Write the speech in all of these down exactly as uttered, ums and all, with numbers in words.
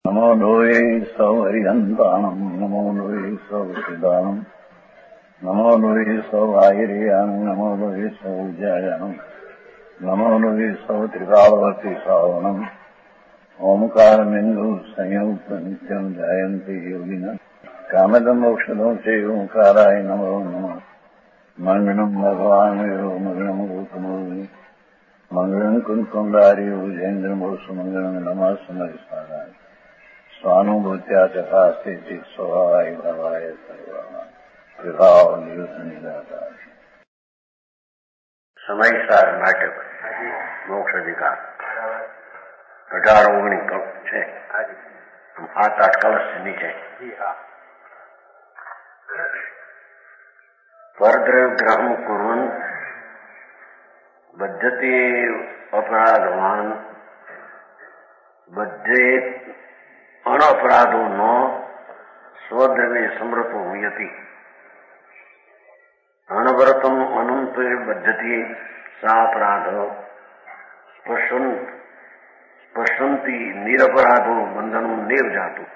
नमो लोये सौहरिहन्ताणम् नमो लोये सौहृदानम् नमो लोये सौभागिर्यानम् नमो लोये सौजायानम् नमो लोये सौत्रिकावती सावनम् ओंकारमिन्दु संयुक्त नित्यम् जायन्ति योगिनः कामदम् मोक्षदम् च ओंकाराय नमो नमः मङ्गलम् भगवान् वीरो मङ्गलम् गौतमो मङ्गलम् कुन्कुण्डारि भुजेन्द्रमोसु मङ्गलम् नमः समरिसाराय स्वानुभूत्या तथा स्थिति स्वभावाय भवाय विभाव निदाता समय सार नाटक मोक्ष अधिकार अठारह ओगणी છે सात आठ कलश से नीचे परद्रव्य ग्रहण कुर्वन् बद्धते अपराधवान बद्धे अनपराधो न स्वद्रव्ये समृतो हुयति अनवरतम अनंत बद्धति सापराध स्पशन् स्पशन्ति निरपराधो बंधनो नेव जातु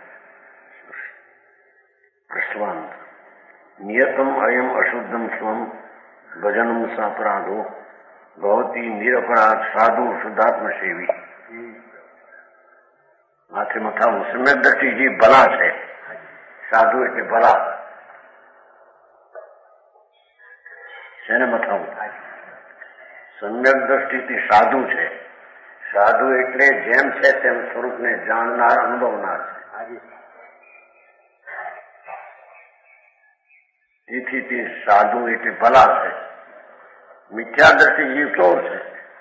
प्रश्वांत नियतम अयम अशुद्धम स्वम भजनम सापराधो भवती निरपराध साधु शुद्धात्म सेवी माथे मथाવું સમ્યક દ્રષ્ટિ જે ભલા છે સાધુ એટલે ભલા શેને મથાવું સમ્યક દ્રષ્ટિથી સાધુ છે સાધુ એટલે જેમ છે તેમ સ્વરૂપને જાણનાર અનુભવનાર છે તેથી તે સાધુ એટલે ભલા છે મિથ્યા દ્રષ્ટિ જીવ ચોર છે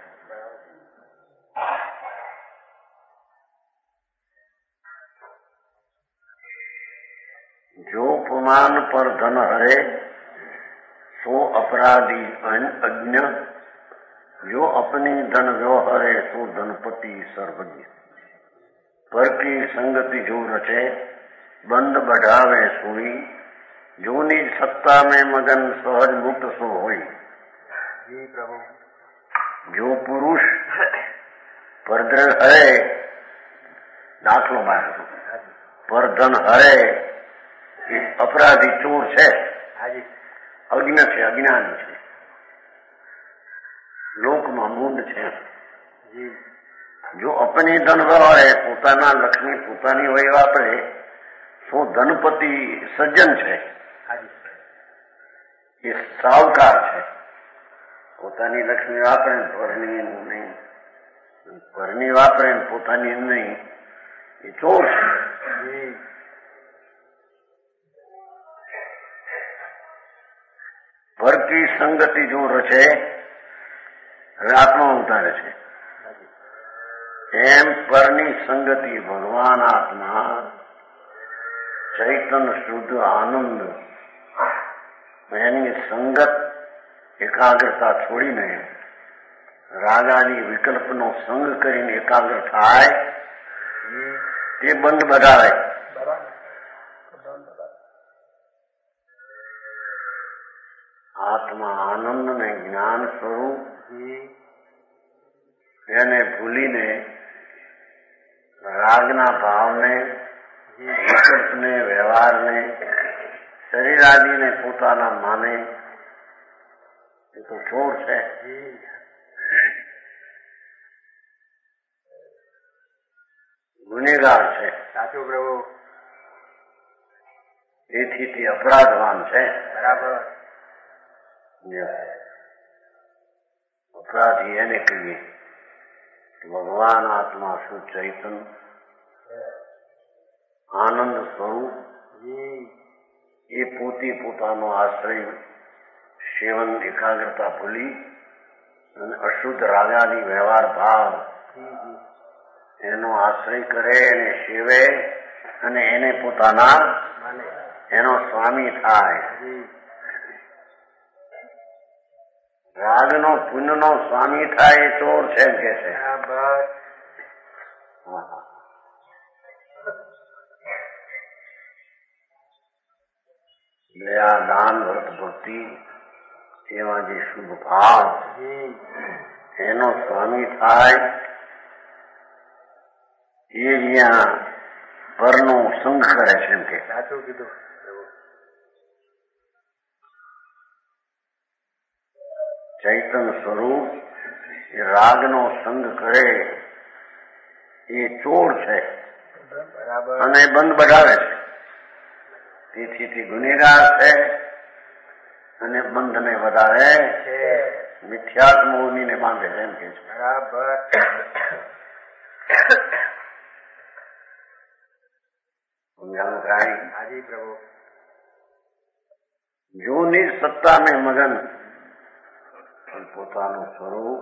जो पुमान पर धन हरे सो अपराधी अज्ञ जो अपनी धन व्यवहारे सो धनपति सर्वज्ञ पर की संगति जो रचे बंद बढ़ावे सोई जो निज सत्ता में मगन सहज मुक्त सो होई जी प्रभु जो पुरुष परद्रव्य हरे दाखलो मार पर धन हरे अपराधी चोर છે અજ્ઞ છે અજ્ઞાની છે લોકમાં મૂંડ છે જો અપની ધન વ્યવહારે પોતાના લક્ષ્મી પોતાની હોય વાપરે તો ધનપતિ સજ્જન છે એ સાવકાર છે પોતાની લક્ષ્મી વાપરે પરની નહીં પરની વાપરે પોતાની નહીં એ ચોર છે પર की संगति जो रचे आत्मा उतारे છે એમ પરની સંગતિ ભગવાન આત્મા ચૈતન્ય શુદ્ધ આનંદ એની સંગત એકાગ્રતા છોડીને રાગાની વિકલ્પનો સંગ કરીને એકાગ્ર થાય તે બંધ બધાવે આત્મા આનંદ ને જ્ઞાન સ્વરૂપ એને ભૂલીને રાગના ભાવને વિકલ્પને વ્યવહારને શરીરાદીને પોતાના માને એ તો ચોર છે ગુનેગાર છે સાચું પ્રભુ એથી તે અપરાધવાન છે બરાબર अपराधी એને કહીએ ભગવાન આત્મા શુદ્ધ ચૈતન્ય આનંદ સ્વરૂપ એ પોતે પોતાનો આશ્રય સેવન એકાગ્રતા ભૂલી અને અશુદ્ધ રાગાદી વ્યવહાર ભાવ એનો આશ્રય કરે એને સેવે અને એને પોતાના એનો સ્વામી થાય રાગનો પુણ્યનો સ્વામી થાય એ ચોર છે એમ કે છે દયા દાન વ્રત ભક્તિ એવા જે શુભ ભાવ એનો સ્વામી થાય એ જ્યાં પરનો સંગ કરે છે એમ કે સાચું કીધું. ચૈતન સ્વરૂપ એ રાગનો સંગ કરે એ ચોર છે અને બંધ બઢાવે છે. તેથી તે ગુનેગાર છે અને બંધને વધારે છે. મિથ્યાત્મ મોહીને બાંધે છે એમ કે છે. બરાબર. સમજાણું કાંઈ? હાજી પ્રભુ. જો નિજ સત્તા में મગન પોતાનું સ્વરૂપ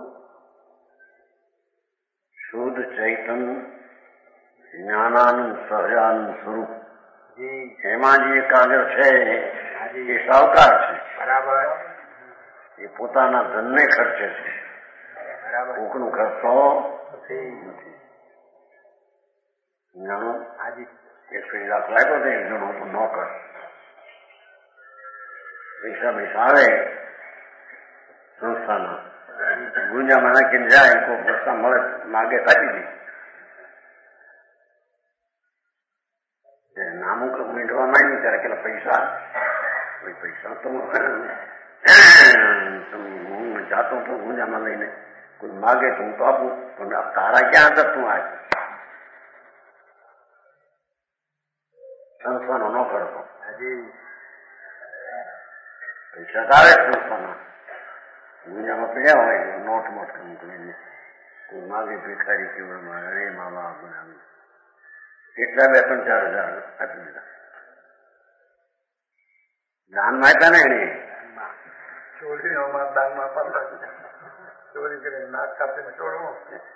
શુદ્ધ ચૈતન જ્ઞાનાનંદ સહજાનંદ સ્વરૂપ એમાં જે એકાગ્ર છે એ સાવકાર છે. બરાબર. એ પોતાના ધનને ખર્ચે છે. બરાબર. કોકનું ખર્ચો નથી. જાણો હાજી. એક ફરી દાખલ આપ્યો હતો એક જણો હતો નોકર. પૈસા પૈસા આવે સંસ્થાના ગુંજામાં નાખીને જાય કોઈ પૈસા મળે માગે કાઢી દે. નામું મીંડવા માંડ્યું ત્યારે પેલા પૈસા પૈસા તો હું જાતો તો ગુંજામાં લઈને કોઈ માગે તો હું તો આપું પણ તારા ક્યાં હતા તું આજ સંસ્થાનો નોકર હતો. પૈસા તારે સંસ્થાના ગુંજામાં પડ્યા હોય નોટ મોટ કામ કરીને કોઈ માગે ભિખારી કેવળ અરે મા બાપ બનાવ્યું એટલા બે ત્રણ ચાર હજાર આપી દીધા. દાનમાં આપ્યા ને એને ચોરીઓમાં દાનમાં પાછા ચોરી કરીને નાક કાપીને છોડવું.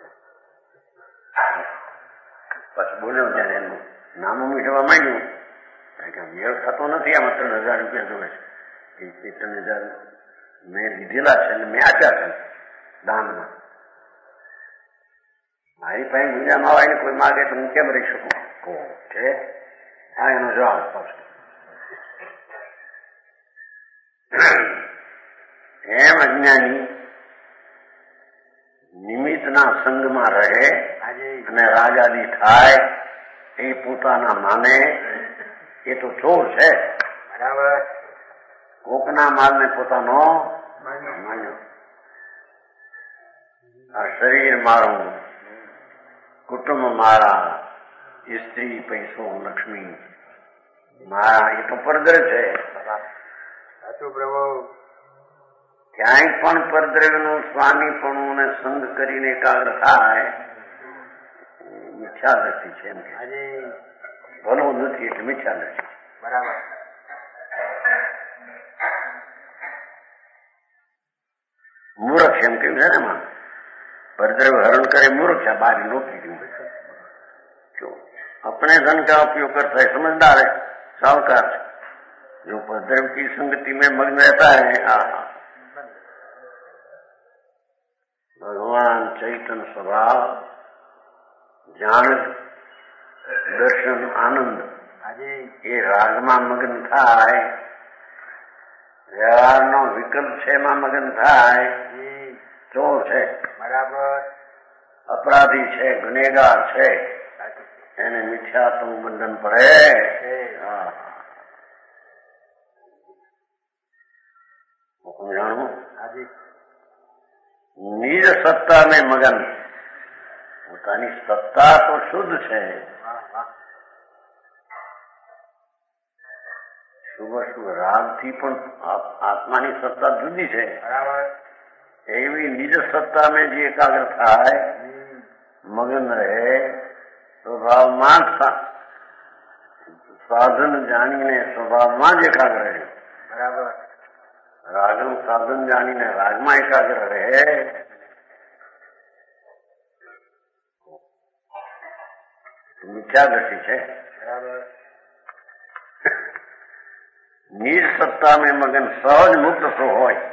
પછી બોલ્યો ત્યારે એનું નામું મીઠવા માંડ્યું કારણ કે મેળ થતો નથી. આમાં ત્રણ હજાર રૂપિયા જોવે છે એ ત્રણ હજાર મેં લીધેલા છે એટલે મેં આપ્યા છે દાનમાં. મારી પાસે ગુંજામાં આવીને કોઈ માગે તો હું કેમ રહી શકું છે? આ એનો જવાબ પાછો. એમ અજ્ઞાની નિમિત્તના સંગમાં રહે અને રાજાદી થાય એ પોતાના માને એ તો ચોર છે. બરાબર. કોકના માલને પોતાનો માન્યો. આ શરીર મારું, કુટુંબ મારા, સ્ત્રી, પૈસો, લક્ષ્મી મારા એ તો પરદ્રવ્ય છે. સાચું પ્રભુ. ક્યાંય પણ પરદ્રવ્યનું સ્વામીપણું અને સંગ કરીને એકાગ્ર થાય મિથ્યા દ્રષ્ટિ છે એમ કે ભલો નથી એટલે મિથ્યા દ્રષ્ટિ. બરાબર. મૂર્ખ એમ કેવું છે ને એમાં परद्रव्य हरण करे मूर्ख है. बारी नौकरी क्यों? क्यों? अपने धन का उपयोग करता है समझदार है, सावकार है. जो परद्रव्य की संगति में मग्न रहता है आ भगवान चैतन स्वभाव ज्ञान दर्शन आनंद ये रागમાં મગ્ન થાય, વ્યવહારનો વિકલ્પ છે એમાં મગ્ન થાય, ચોર છે, બરાબર, અપરાધી છે, ગુનેગાર છે, એને મિથ્યાત્વ બંધન પડે. જાણવું નિજ સત્તા ને મગન. પોતાની સત્તા તો શુદ્ધ છે, શુભ શુભ રાગથી પણ આત્માની સત્તા જુદી છે. એવી નિજ સત્તા में જે એકાગ્ર થાય, મગન રહે, સ્વભાવમાં સાધન જાણીને સ્વભાવમાં જ એકાગ્ર રહે. બરાબર. રાગનું સાધન જાણીને રાગમાં એકાગ્ર રહે. મિથ્યા દ્રષ્ટિ છે. બરાબર. નિજ સત્તા में મગન સહજ મુક્ત સો હોય,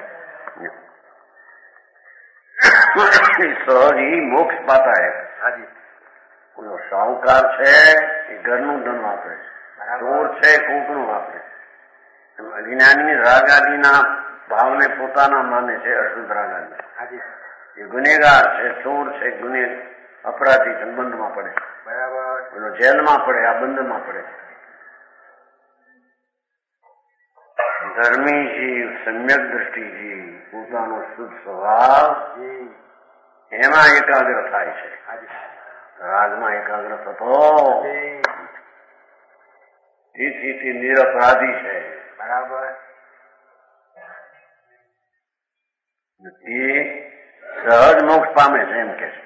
સહજ ही મોક્ષ પાતા है. હાજી. કોઈ સાહુકાર છે એ ઘરનું ધન વાપરે છે, ચોર છે કોકનું વાપરે છે. અજ્ઞાની રાગાદીના ભાવને પોતાના માને છે, અશુદ્ધ રાગાદી. હાજી. એ ગુનેગાર છે, ચોર છે, ગુને અપરાધી સંબંધમાં પડે. બરાબર. પેલો જેલમાં પડે, આ બંધમાં પડે. ધર્મી જીવ, સમ્યક દ્રષ્ટિ જીવ પોતાનો શુદ્ધ સ્વભાવ એમાં એકાગ્ર થાય છે. રાગમાં એકાગ્ર થતો તેથી નિરપરાધી છે. બરાબર. એ સહજ મોક્ષ પામે છે એમ કે છે.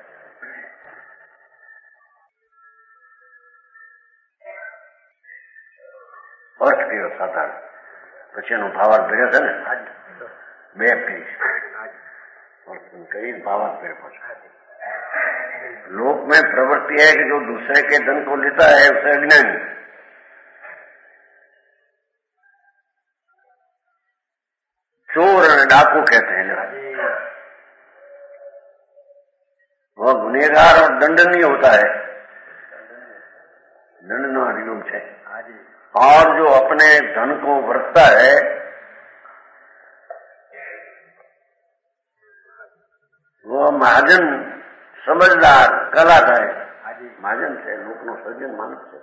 અર્થ કયો સાધારણ, પછી એનો ભાવાર્થ ભેગો છે ને, બે ફેરી कई भावार्थ मेरे पास. लोक में प्रवृत्ति है कि जो दूसरे के धन को लेता है उसे अज्ञानी. चोर और डाकू कहते हैं ना, वह गुनेगार और दंडनीय होता है, दंडनो अधिगम है. और जो अपने धन को वरतता है वो महाजन समझदार कलाकार महाजन છે, લોકનો સર્જન માનસ છે.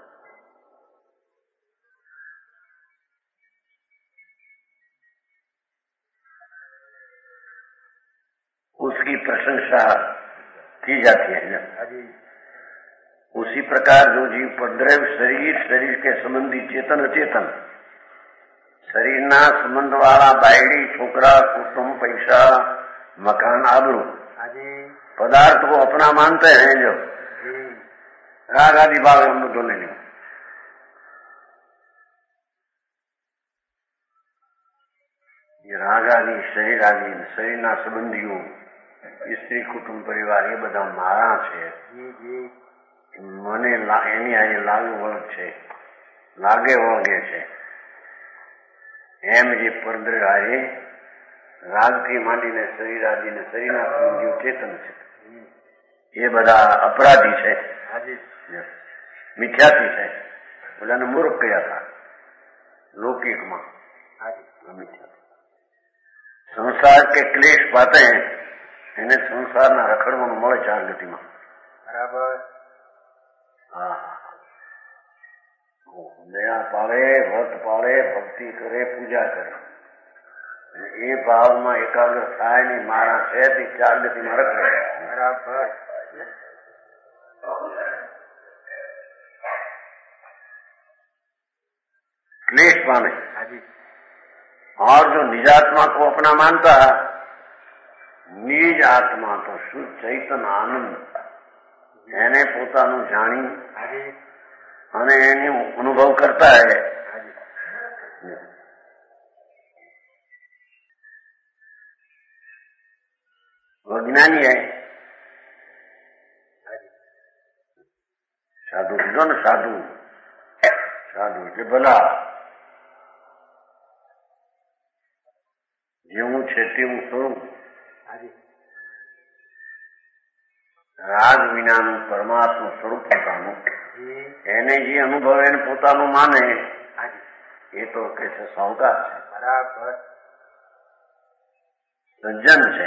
उसकी प्रशंसा की जाती है. उसी प्रकार जो जीव पद्रव शरीर शरीर के संबंधी चेतन अचेतन शरीરના સંબંધ વાળા બાયડી છોકરા કુટુંબ પૈસા मकान आबरू पदार्थ को अपना मानते हैं, जो राग आदि भाव हम तो नहीं. ये राग आदि शरीर आदि शरीરના સંબંધીઓ સ્ત્રી કુટુંબ પરિવાર એ બધા મારા છે, મને એની આજે લાગે વળગ છે, લાગે વળગે છે. એમ જે પરદ્રવાએ રાગથી માંડીને શરીર આદિને શરીરના સંબંધીઓ ચેતન છે એ બધા અપરાધી છે, મિથ્યાથી છે. બોલાને મૂર્ખ કયા હતા लौकिकમાં. સંસાર કે ક્લેશ પાતે એને સંસારના રખડવાનું મળે ચાર ગતિમાં. બરાબર. હા, દયા પાળે, વ્રત પાળે, ભક્તિ કરે, પૂજા કરે, એ ભાવમાં એકાગ્ર થાય ને મારા છે તે ચાર ગતિમાં રખડે. બરાબર. क्लेश पामे. और जो निजात्मा को अपना मानता, निज आत्मा तो शुद्ध चैतन्य आनंद એને પોતાનું જાણી અને એની અનુભવ કરતા है. ज्ञानी है. साधु કીધો ને, સાધુ સાધુ એટલે ભલા, જેવું છે તેવું સ્વરૂપ. રાગ વિનાનું પરમાત્મા સ્વરૂપ પોતાનું એને જે અનુભવ એને પોતાનું માને એ તો કે છે સાવકાર છે, બરાબર. સજ્જન છે.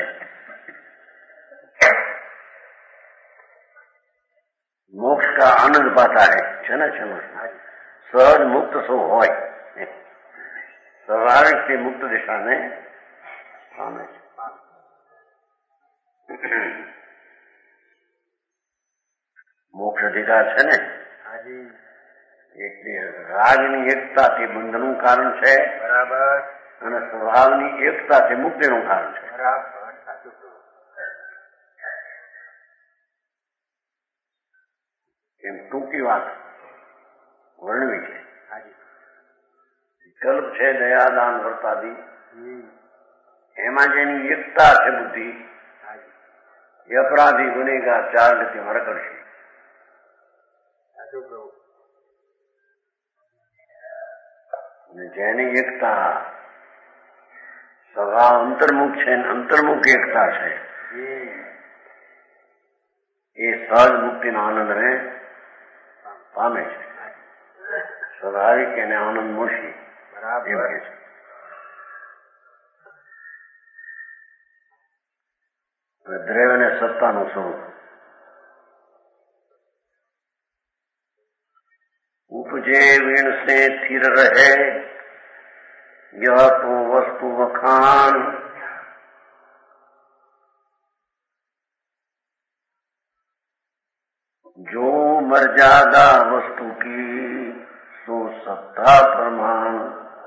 मोक्ष का आनंद पाता है. क्षण क्षण सहज मुक्त सो होय स्वाभाविक से मुक्त दिशा में पामे. મોક્ષ અધિકાર છે ને, એટલે રાગની એકતાથી બંધનનું કારણ છે, બરાબર. અને સ્વભાવની એકતાથી મુક્તિનું કારણ છે. બરાબર. એમ ટૂંકી વાત વર્ણવી છે. વિકલ્પ છે દયાદાન વર્તાદી, એમાં જેની એકતા છે બુદ્ધિ એ અપરાધી ગુનેગાર ચાર ગતિમાં રખડશે. અને જેની એકતા સ્વભાવ અંતર્મુખ છે, અંતર્મુખ એકતા છે, એ સહજ મુક્તિના આનંદને પામે છે. સ્વાભાવિક એને આનંદ મળશે એમ કે છે. દ્રવ્ય અને સત્તાનું સ્વરૂપ. उपजे विण से थिर रहे, यह तो वस्तु वखान। जो मर्यादा वस्तु की सो सत्ता प्रमाण।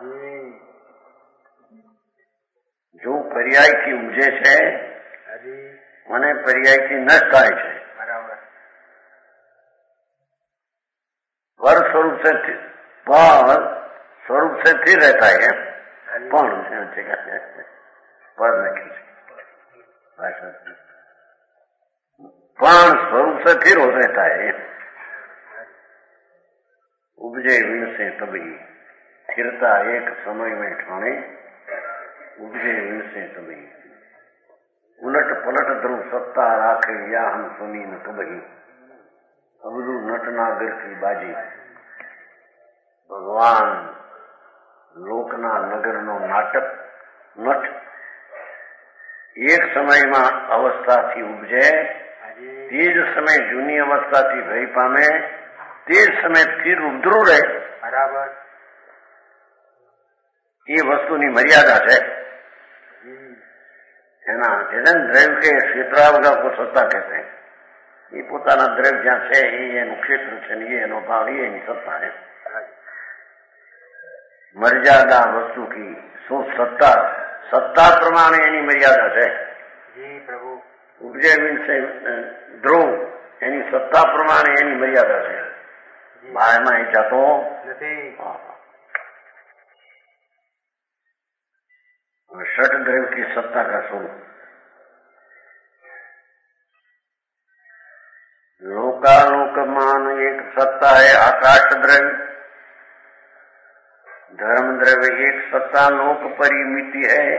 जो पर्याय की उपजे है મને પર્યાયથી નષ્ટ થાય છે, બરાબર। પર સ્વરૂપ से पर स्वरूप से स्थिर रहता है, पण पर नहीं, पण स्वरूप से स्थिर हो रहता है। उपजे विण से तभी स्थिरता एक समय में ठाणे, उपजे विण से तभी उलट पलट ध्रुव सत्ता राखे, या हम सुनी न कबही। अबरू नटनागर की बाजी। भगवान લોકના નગરનો નાટક નટ એક સમયમાં અવસ્થાથી ઉપજે, તે જ સમય જૂની અવસ્થાથી ભય પામે, તે જ સમય સ્થિર ઉભરું રહે, બરાબર। એ વસ્તુની મર્યાદા છે। એના દ્રવ્ય કે ક્ષેત્રાવગા કો સત્તા કહેते हैं। ये પોતાના દ્રવ્ય જ્યાં છે એ એનું ક્ષેત્ર છે ને એ એનો ભાવ એ એની સત્તા છે। મર્યાદા વસ્તુ की શું સત્તા, સત્તા પ્રમાણે એની મર્યાદા છે। જી પ્રભુ। ઉપજે વિણ से ધ્રુવ એની સત્તા પ્રમાણે એની મર્યાદા છે, બહારમાં એ જાતો નથી। षट द्रव्य की सत्ता का स्वरूप। लोकालोकमान एक सत्ता है आकाश द्रव्य, धर्म द्रव्य एक सत्ता लोक परिमिति है।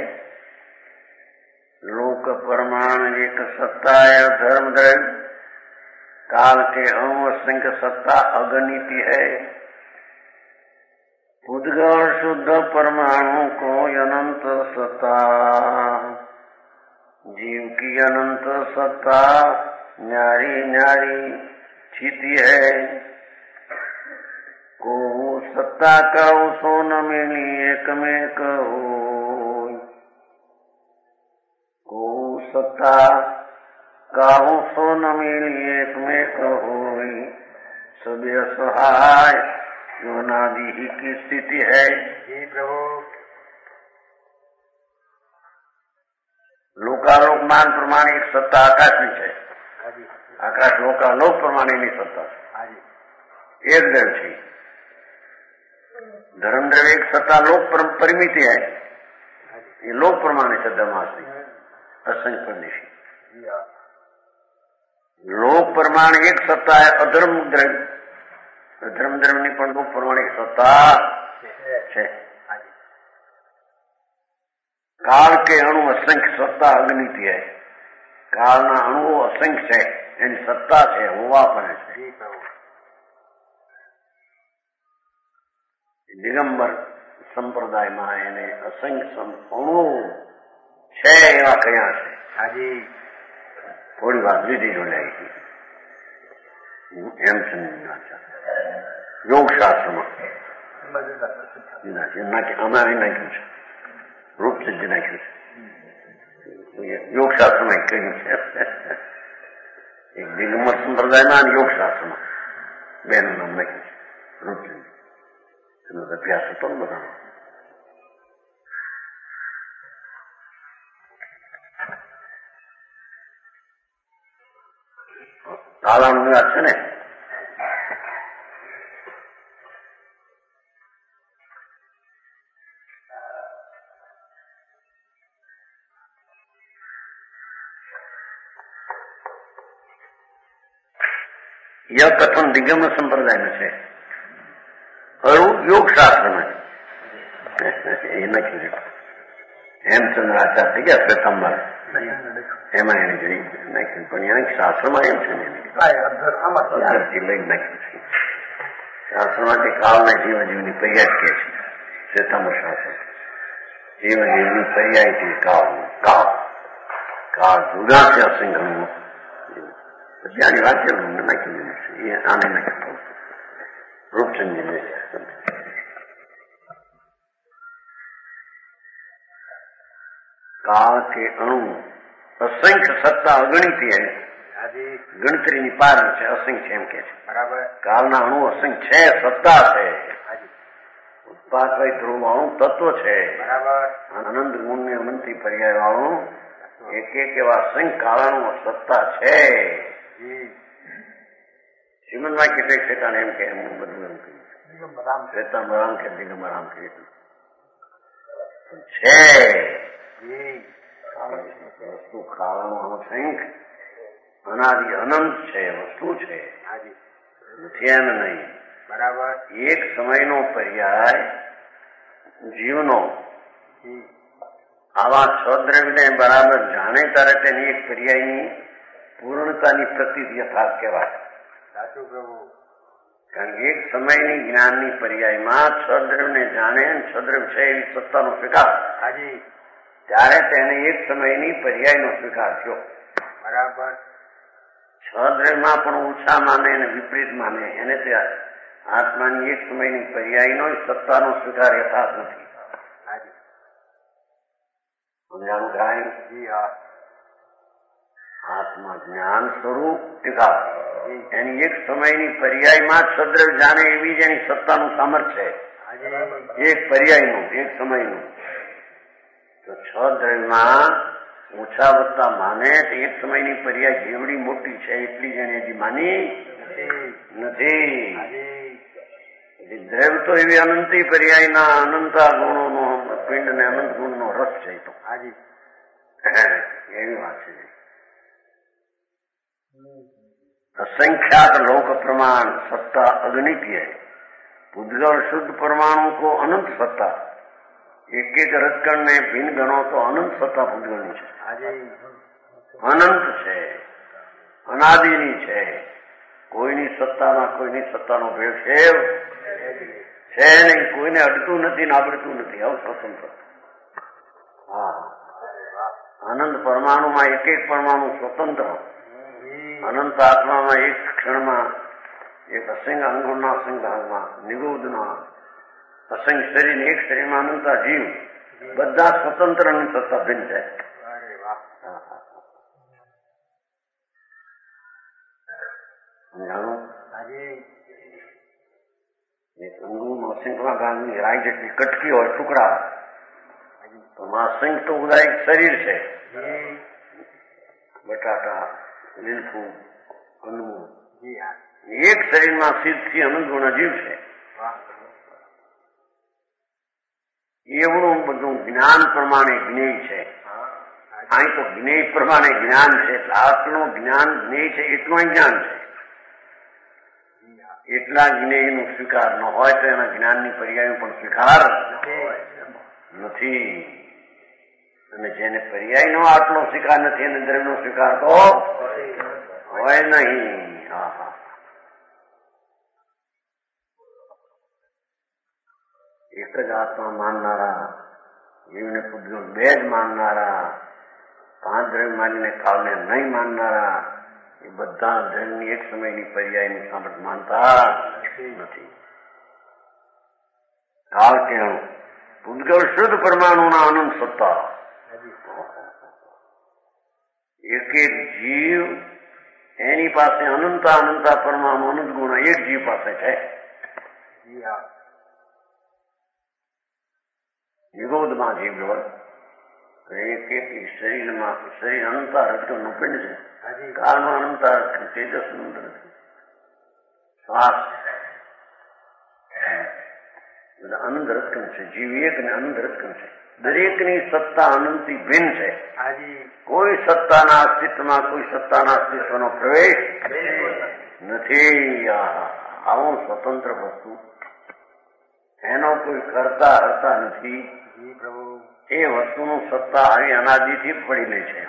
लोक परमाण एक सत्ता है धर्म द्रव्य, काल के अणु असंख्य सत्ता अगणित है। उद्गण शुद्ध परमाणु को अनंत सत्ता, जीव की अनंत सत्ता न्यारी न्यारी छिती है। को सत्ता कहो सो न मिली एक में कहो, को सत्ता कहो सो न मिली एक में कहो। सब असहाय योनादि ही की स्थिति है। जी प्रभु। लोकालोकमान प्रमाण एक सत्ता आकाश में है, आकाश लोकालोक प्रमाण नहीं सत्ता एक द्रव्य છે। धर्म द्रव्य एक सत्ता लोक परिमिति है, ये लोक प्रमाण है धर्मास्ति असंख्य परदेशी। लोक प्रमाण एक सत्ता है अधर्म द्रव्य, धर्म द्रव्य ની પણ લોક પ્રમાણ એક સત્તા છે। काल के अणु असंख्य सत्ता अगणित है, कालना अणुओ असंख्य है, એની સત્તા છે, હોવા પણ છે। દિગંબર સંપ્રદાયમાં એને અસંખ્ય અણુઓ છે એવા કયા છે। હાજી થોડી વાત લીધી જોડાઈ એમ સમજવા योग शास्त्र में हमारे नाख्યું છે, रूप सिद्ध नाख्યું છે, योग शास्त्र में કહ્યું છે। एक दिगंबर संप्रदाय में योग शास्त्र में બેનું નામ નાખ્યું છે, રૂપ સિદ્ધ। એનો અભ્યાસ હતો ને બધાનો। કાલાનું વાત છે ને, यह कथन दिगंबर संप्रदाय में है और योग शास्त्र में हेमचंद्राचार्य क्या श्वेतंबर એમાં એને જઈ નાખ્યું, પણ એને શાસ્ત્રમાં એમ છે શાસ્ત્રમાં જે કાળના જીવજીવની પર્યાય કે છે, શ્વેતાંબર શાસ્ત્ર જીવજીવની પર્યાય છે કાળ કાળ કાળ જુદા છે અસંખ્ય। પછી આની વાત નાખી દીધું છે, એ આને નાખ્યું रूपचंद काल के अणु असंख्य सत्ता અગણિત है ગણતરીની પાર છે અસંખ્ય એમ કે છે બરાબર કાળના અણુ અસંખ્ય છે સત્તા છે ઉત્પાદક ધ્રુવ વાળું તત્વ છે બરાબર આનંદ ગુણને અનંતી પર્યાય વાળું એક એક એવા અસંખ્ય કાળાનું સત્તા છે શ્રીમદમાં કેટલીક શેતાન એમ કે એમ બધું એમ કહ્યું શેતાન બરામ કે દિગંબરામ કહ્યું છે વસ્તુ કાળાનું અસંખ્ય અનાદિ અનંત છે વસ્તુ છે નથી એમ નહીં બરાબર એક સમયનો પર્યાય જીવનો આવા છ દ્રવ્યને બરાબર જાણે ત્યારે તેની એક પર્યાયની પૂર્ણતાની પ્રતીત યથાર્થ કહેવાય સાચું પ્રભુ કારણ કે એક સમયની જ્ઞાનની પર્યાયમાં છ દ્રવ્યને જાણે છ દ્રવ્ય છે એવી સત્તાનો સ્વીકાર હાજી ત્યારે તેને એક સમયની પર્યાયનો સ્વીકાર થયો બરાબર છ દ્રવ્યમાં પણ ઓછા માને અને વિપરીત માને એને તે આત્માની એક સમયની પર્યાયનો સત્તાનો સ્વીકાર યથાર્થ નથી સમજાણું થાય જી હા આત્મા જ્ઞાન સ્વરૂપ ટીકા એની એક સમયની પર્યાયમાં છદ્રવ્ય જાણે એવી જ એની સત્તાનું સામર્થ્ય છે એક પર્યાયનું એક સમયનું તો છ દ્રવ્યમાં ઓછા વત્તા માને તો એક સમયની પર્યાય જેવડી મોટી છે એટલી જ એને હજી માની નથી દ્રવ્ય તો એવી અનંતી પર્યાયના અનંતા ગુણોનો પિંડ ને અનંત ગુણનો રસ છે તો હાજી એવી વાત છે असंख्यात लोक प्रमाण सत्ता अगणित है पुद्गल शुद्ध परमाणु को अनंत सत्ता एक एक रजकण ने भिन्न गणो तो अनंत सत्ता पुद्गलनी છે અનંત છે અનાદિની છે કોઈની સત્તામાં કોઈની સત્તાનો ભેદ છે છે નહીં કોઈને અડતું નથી ને આવડતું નથી આવું સ્વતંત્ર હા અનંત પરમાણુમાં એક એક પરમાણુ સ્વતંત્ર અનંત આત્મામાં એક ક્ષણમાં એક અસંગ અંગુણના અસંગ ભાગમાં નિગોદના અસંગ શરીર એક શરીરમાં અનંતા જીવ બધા સ્વતંત્રની સત્તા ભિન્ન છે જાણો એક અંગુનો અસંગમાં ભાગની રાઈ જેટલી કટકી હોય ટુકડા તો અસંગ તો બધા એક શરીર છે બટાટા લીલફૂલ અન્નમૂળ એક શરીરમાં સિદ્ધથી અનંત ગુણ જીવ છે એવડું બધું જ્ઞાન પ્રમાણે જ્ઞેય છે અહીં તો જ્ઞેય પ્રમાણે જ્ઞાન છે એટલે આટલું જ્ઞાન જ્ઞેય છે એટલું જ્ઞાન છે એટલા જ્ઞેયનો સ્વીકાર ન હોય તો એના જ્ઞાનની પર્યાયો પણ સ્વીકાર નથી અને જેને પર્યાયનો આટલો સ્વીકાર નથી એને દ્રવ્યનો સ્વીકાર તો હોય નહીં હા હા એક જ આત્મા માનનારા જીવને પૂજ્યો બે જ માનનારા પાંચ દ્રવ્ય માનીને કાળને નહીં માનનારા એ બધા દ્રવ્યની એક સમયની પર્યાયનું સામર્થ્ય માનતા નથી કાળ કેવું પૂજ્યો શુદ્ધ પરમાણુના અનંત સત્તા એક એક જીવ એની પાસે અનંતા અનંતા પરમાણુ અનંત ગુણ એક જીવ પાસે છે નિરોધમાં જીવ હોય એક એક શરીરમાં શરીર અનંતા રજકણનું પિંડ છે કાળમાં અનંતા રજકણ તેજસ નું શ્વાસ બધા અનંત રજકણ છે જીવ એક ને અનંત રજકણ છે દરેકની સત્તા અનંતી ભિન્ન છે કોઈ સત્તાના અસ્તિત્વમાં કોઈ સત્તાના અસ્તિત્વનો પ્રવેશ નથી આવું સ્વતંત્ર વસ્તુ એનો કોઈ કરતા હરતા નથી એ વસ્તુનું સત્તા આવી અનાદિથી પડેલી છે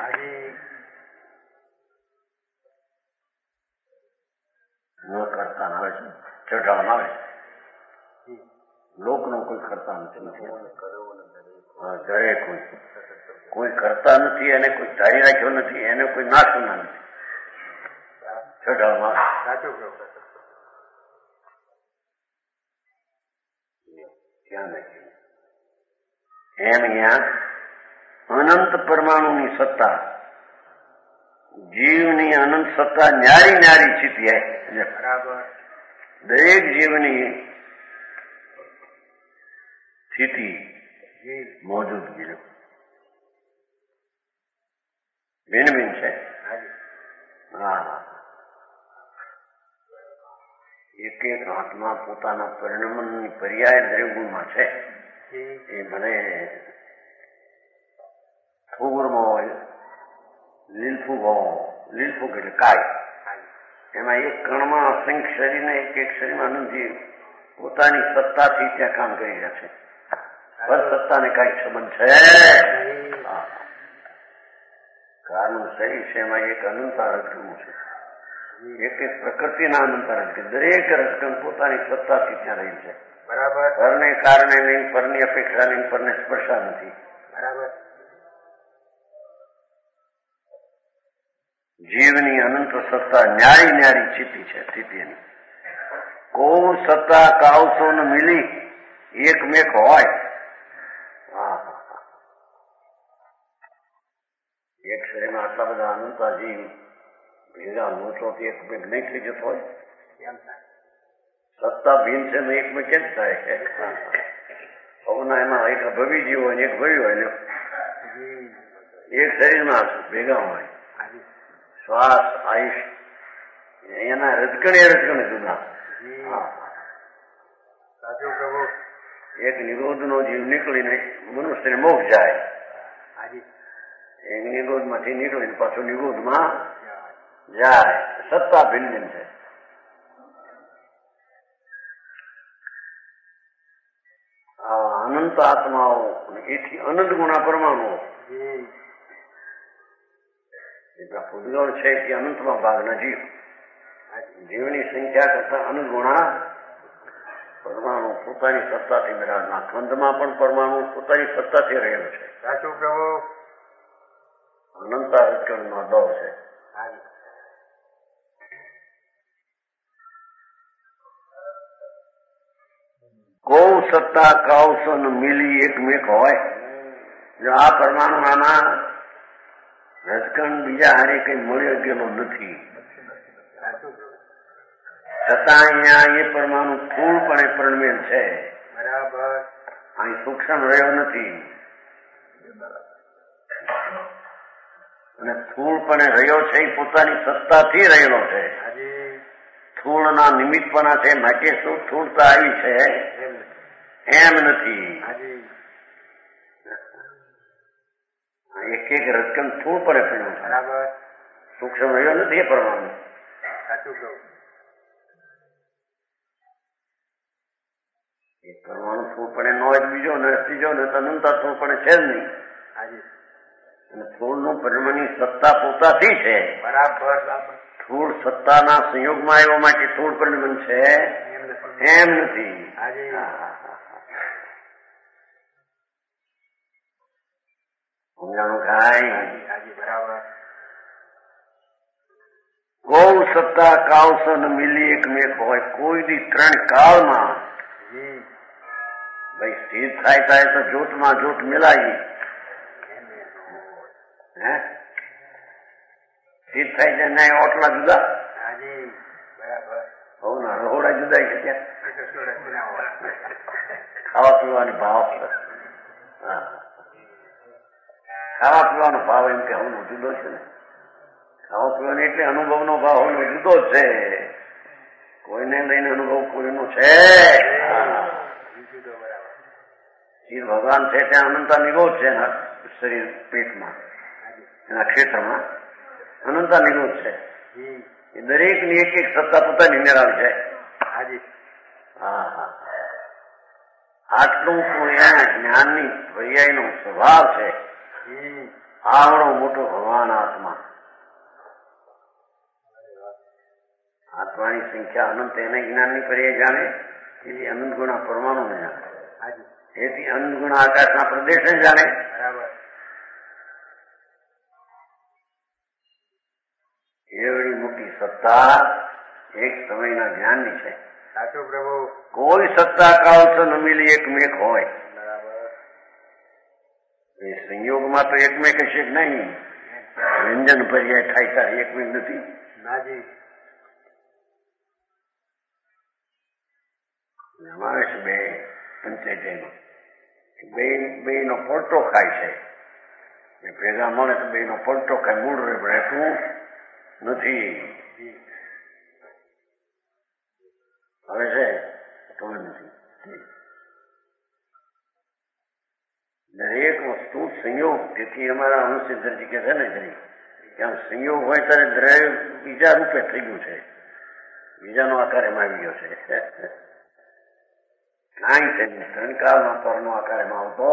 ન કરતા આવે છે ચઢાવવામાં આવે છે લોકનો કોઈ કરતા નથી ઘરે કોઈ કોઈ કરતા નથી એને કોઈ ધારી રાખ્યો નથી એને કોઈ નાશના નથી ચઢાવવામાં ક્યાં નથી. એમ અહીંયા અનંત પરમાણુની સત્તા, જીવની અનંત સત્તા ન્યારી ન્યારી સ્થિતિ બરાબર. દરેક જીવની સ્થિતિ મોજૂદગી ભિન્ન ભિન્ન છે. હા, એક એક આત્મા પોતાના પરિણમનની પર્યાય દરેક ગુણમાં છે. એ મને થોરમાં હોય, લીલફૂગ હોય, લીલફૂગ એટલે કાય, એમાં એક કણમાં અસંખ્ય શરીરને એક એક શરીરમાં અનંતજી પોતાની સત્તાથી ત્યાં કામ કરી રહ્યા છે. પર સત્તાને કઈ સંબંધ છે? કારણ શરીર છે એમાં એક અનંતા રજકણું છે. એક એક પ્રકૃતિના અનંતા રજકણ, દરેક રજકણ પોતાની સત્તાથી ત્યાં રહી છે. બરાબર. પરને કારણે નહીં, પરની અપેક્ષા નહીં, પરને સ્પર્શા નથી. બરાબર. જીવની અનંત સત્તા ન્યારી ન્યારી સ્થિતિ છે. સ્થિતિની કોઈ સત્તા કાવસો ને મિલી એકમેક હોય. એક શરીરમાં આટલા બધા અનંતા જીવ ભેગા નોચોથી એકમેક નહીં થઈ જતો હોય. સત્તા ભીન છે ને એકમેક કેમ થાય? સૌના એમાં એક ભવી જીવ હોય ને એક ભવી હોય ને એક શરીરમાં ભેગા હોય. શ્વાસ, આયુષ, એના રજકણે રજકણે જુદા. એક નિરોધનો જીવ નીકળીને મનુષ્યને મોક્ષ જાય, એક નિરોધમાંથી નીકળીને પાછું નિરોધમાં જાય. સત્તા ભિન્ન ભિન્ન છે. અનંત આત્માઓ એથી અનંત ગુણા પરમાણુઓ, ભૂતગળ છે કે અનંતમાં ભાગના જીવ, જીવની સંખ્યા કરતા અનંત ગુણા પરમાણુ પોતાની સત્તાથી બિરાજના. ખંડમાં પણ પરમાણુ પોતાની સત્તાથી રહેલો છે. સાચું પ્રભુ. અનંતા રજકણનો દોર છે. કૌ સત્તા કાવસો મિલી એકમેક હોય. જો આ પરમાણુ આના રજકણ બીજા હારે કઈ મળ્યો ગયેલો નથી. છતાં અહીંયા એ પરમાણુ સ્થૂળપણે પરમેલ છે. બરાબર. અહીં સૂક્ષ્મ રહ્યો નથી અને સ્થૂળપણે રહ્યો છે એ પોતાની સત્તાથી રહેલો છે. સ્થૂળના નિમિત્તપણા છે માટે શું સ્થૂળતા આવી છે એમ નથી. એક એક રજકણ સ્થૂળપણે પડ્યો છે. બરાબર. સૂક્ષ્મ રહ્યો નથી એ પરમાણુ. સાચું કહું. એક પરમાણુ સ્થૂળપણે નો હોય બીજો ને ત્રીજો ને અનંતા સ્થૂળપણે છે જ નહીં. અને સ્થૂળનું પરિણામની સત્તા પોતાથી છે. બરાબર. સ્થૂળ સત્તાના સંયોગમાં આવ્યા માટે સ્થૂળ પરિણામ છે એમ નથી. સમજાણું કાંઈ? બરાબર. ગૌ સત્તા કાવસન મિલી એકમેક હોય. કોઈ દી ત્રણ કાળમાં ભાઈ સ્થિર થાય થાય તો જોતમાં જોત મિલાવી. હે સ્થિર થાય છે ના ઓટલા જુદા. બહુ ના રહોડા જુદા છે ત્યાં. ખાવા પીવાનો ભાવ, ખાવા પીવાનો ભાવ એમ કે હું જુદો છે ને. ખાવા પીવાનો એટલે અનુભવનો ભાવ જુદો જ છે. કોઈને લઈને અનુભવ કોઈનો છે. શિવ ભગવાન છે ત્યાં અનંતા નિરોધ છે એના શરીર પેટમાં, એના ક્ષેત્રમાં અનંતા નિરોધ છે. એ દરેક ની એક એક સત્તા પોતાની નિરાળ છે. હા હા આટલું તો એના જ્ઞાનની પર્યાયનો સ્વભાવ છે. આવડો મોટો ભગવાન આત્મા, આત્માની સંખ્યા અનંત એને જ્ઞાનની પર્યાય જાણે. એથી અનંત ગુણા પરમાણુ ને જાણે. એથી અનંત ગુણા આકાશના પ્રદેશને જાણે. એવડી મોટી સત્તા એક સમયના જ્ઞાનની છે. સાચું પ્રભુ. કોઈ સત્તા કાળ તો ન મિલી એકમેક હોય. બરાબર. એ સંયોગમાં તો એકમેક હશે જ નહીં. વ્યંજન પર્યાય થાય ત્યારે એકમેક નથી. નાજી. અમારે છે બે પંચાયતીમાં બે બે નો પડતો ખાય છે. ભેગા મળે તો બે નો પડતો ખાય. મૂળ રહેતું નથી. હવે છે તો નથી. દરેક વસ્તુ સંયોગ. તેથી અમારા અનુસિદ્ધરજી કે છે ને કરી કે આમ સંયોગ હોય ત્યારે દ્રવ્ય બીજા રૂપે થઈ ગયું છે. બીજાનો આકાર એમાં આવી ગયો છે. કાંઈ છે ત્રણકાળનો પરનો આકાર એમાં આવતો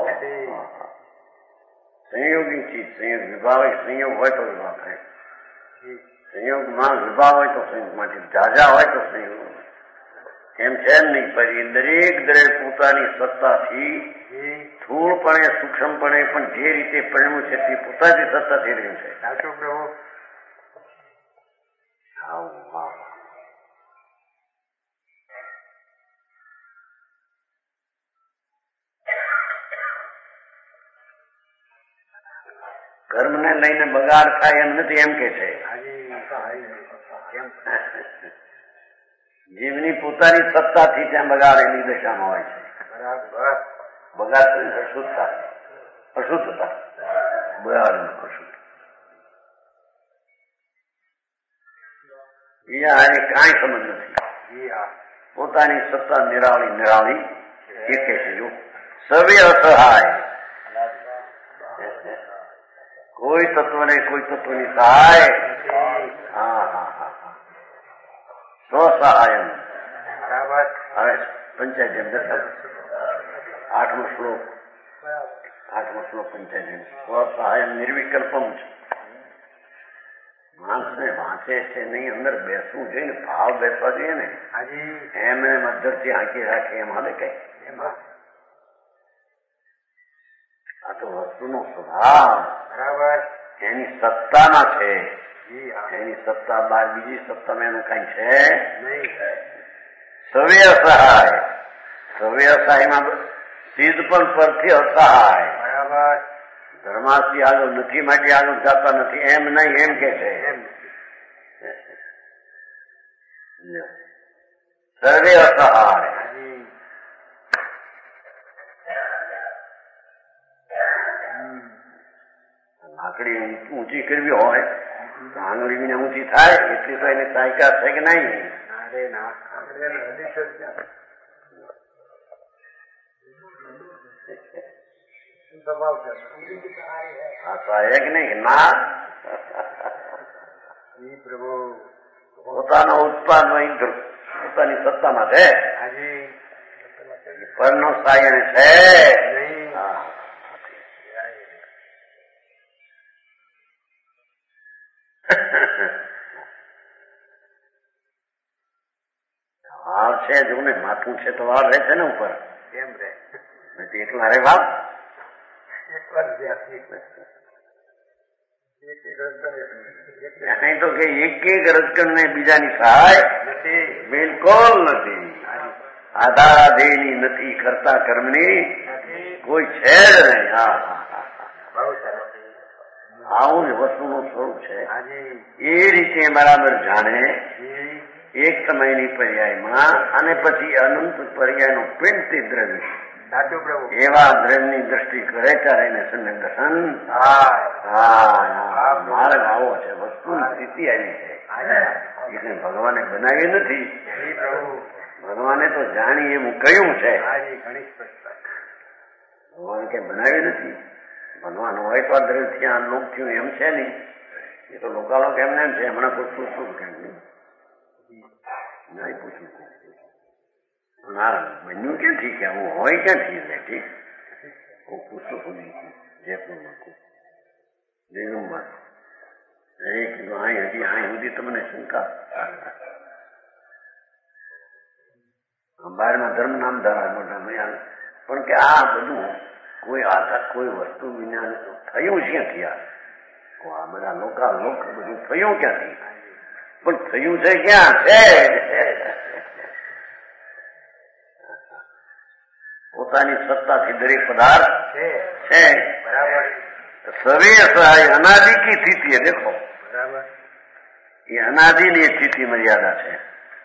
સંયોગી ચીજ. સંયોગ વિભાવ સંયોગ હોય તો વિભાવ થાય. સંયોગમાં વિભાવ હોય તો સંયોગમાંથી ઝાઝા હોય તો સંયોગ એમ છે એમ નહીં. પછી દરેક દરેક પોતાની સત્તાથી સ્થૂળપણે સૂક્ષ્મપણે પણ જે રીતે પરિણ્યું છે તે પોતાની સત્તાથી રહ્યું છે. સાચું પ્રભુ. કર્મને લઈને બગાડ થાય એમ નથી એમ કે છે. જીવની પોતાની સત્તાથી ત્યાં બગાડ એની દશામાં હોય છે. બરાબર. બગાડ અશુદ્ધતા અશુદ્ધતા બગાડ અશુદ્ધ બીજા હારે કાંઈ સંબંધ નથી. પોતાની સત્તા નિરાળી નિરાળી એક છે. જો સવે અસહાય. કોઈ તત્વને કોઈ તત્વની સહાય. હા હા હા હા સ્વસહાયમ. બરાબર. હવે પંચાયત દર્શન આઠમો શ્લોક આઠમો શ્લોક પંચાયત સ્વસહાયમ નિર્વિકલ્પમ છે. માણસને વાંચે છે નહીં, અંદર બેસવું જોઈએ ને, ભાવ બેસવા જોઈએ ને. એમ એમ અંદરથી આંકી રાખે એમ હાલે કઈ. આ તો વસ્તુનો સ્વભાવ બરાબર એની સત્તામાં છે. એની સત્તા બાર બીજી સત્તામાં એનું કઈ છે નહીં. સવે અસહાય. સવે અસહાયમાં સિદ્ધ પણ પરથી અસહાય. બરાબર. ધર્માથી આગળ નથી માટે આગળ જતા નથી એમ નહીં એમ કે છે. સર્વે અસહાય. આંકડી ઊંચી કરવી હોય તો આંગળી ઊંચી થાય એટલી તો એની સહાયકા છે કે નહીં? સહાયક નહીં ના. પ્રભુ પોતાનો ઉત્પાદન પોતાની સત્તામાં છે. પરનો સહાય છે. વાળ છે જો ને માથું છે તો વાળ રહે છે ને ઉપર. કેમ રે એકલા રે વાળ. અહીં તો કે એક એક રજકણ ને બીજાની સહાય નથી. બિલકુલ નથી. આધારાધેયની નથી. કરતા કર્મની કોઈ છે જ નહીં. હા બહુ સરસ. આવું જ વસ્તુનું સ્વરૂપ છે. એ રીતે બરાબર જાણે એક સમયની પર્યાયમાં અને પછી અનંત પર્યાયનું પિંડ તે દ્રવ્ય એવા દ્રવ્યની દ્રષ્ટિ કરે ત્યારે એને સંયમ દર્શન. હા માર્ગ આવો છે. વસ્તુની સ્થિતિ આવી છે. એટલે ભગવાને બનાવી નથી. ભગવાને તો જાણી એવું કહ્યું છે. ભગવાન કઈ બનાવી નથી. ભગવાન હોય તો આ દ્રવ્ય થયા લોક થયું એમ છે નહીં. એ તો લોકાલોક એમને એમ છે. હમણાં પૂછવું શું કેમ નહીં પૂછવું ના બન્યું ક્યાંથી કે હું હોય ક્યાંથી બેઠી હું પૂછતું સુધી જયપુરમાં દેવમાં કીધું અહીં હજી અહીં સુધી તમને શંકા. બારમાં ધર્મ નામ ધરા મોટા પણ કે આ બધું કોઈ આધાર કોઈ વસ્તુ વિના થયું ક્યાંથી? આ બધા લોકા લોક બધું થયું ક્યાંથી? પણ થયું છે ક્યાં છે? પોતાની સત્તાથી દરેક પદાર્થ છે છે. બરાબર. સવે સહાય અનાદિ કી સ્થિતિ है. देखो બરાબર. ये अनादिनी स्थिति मर्यादा है.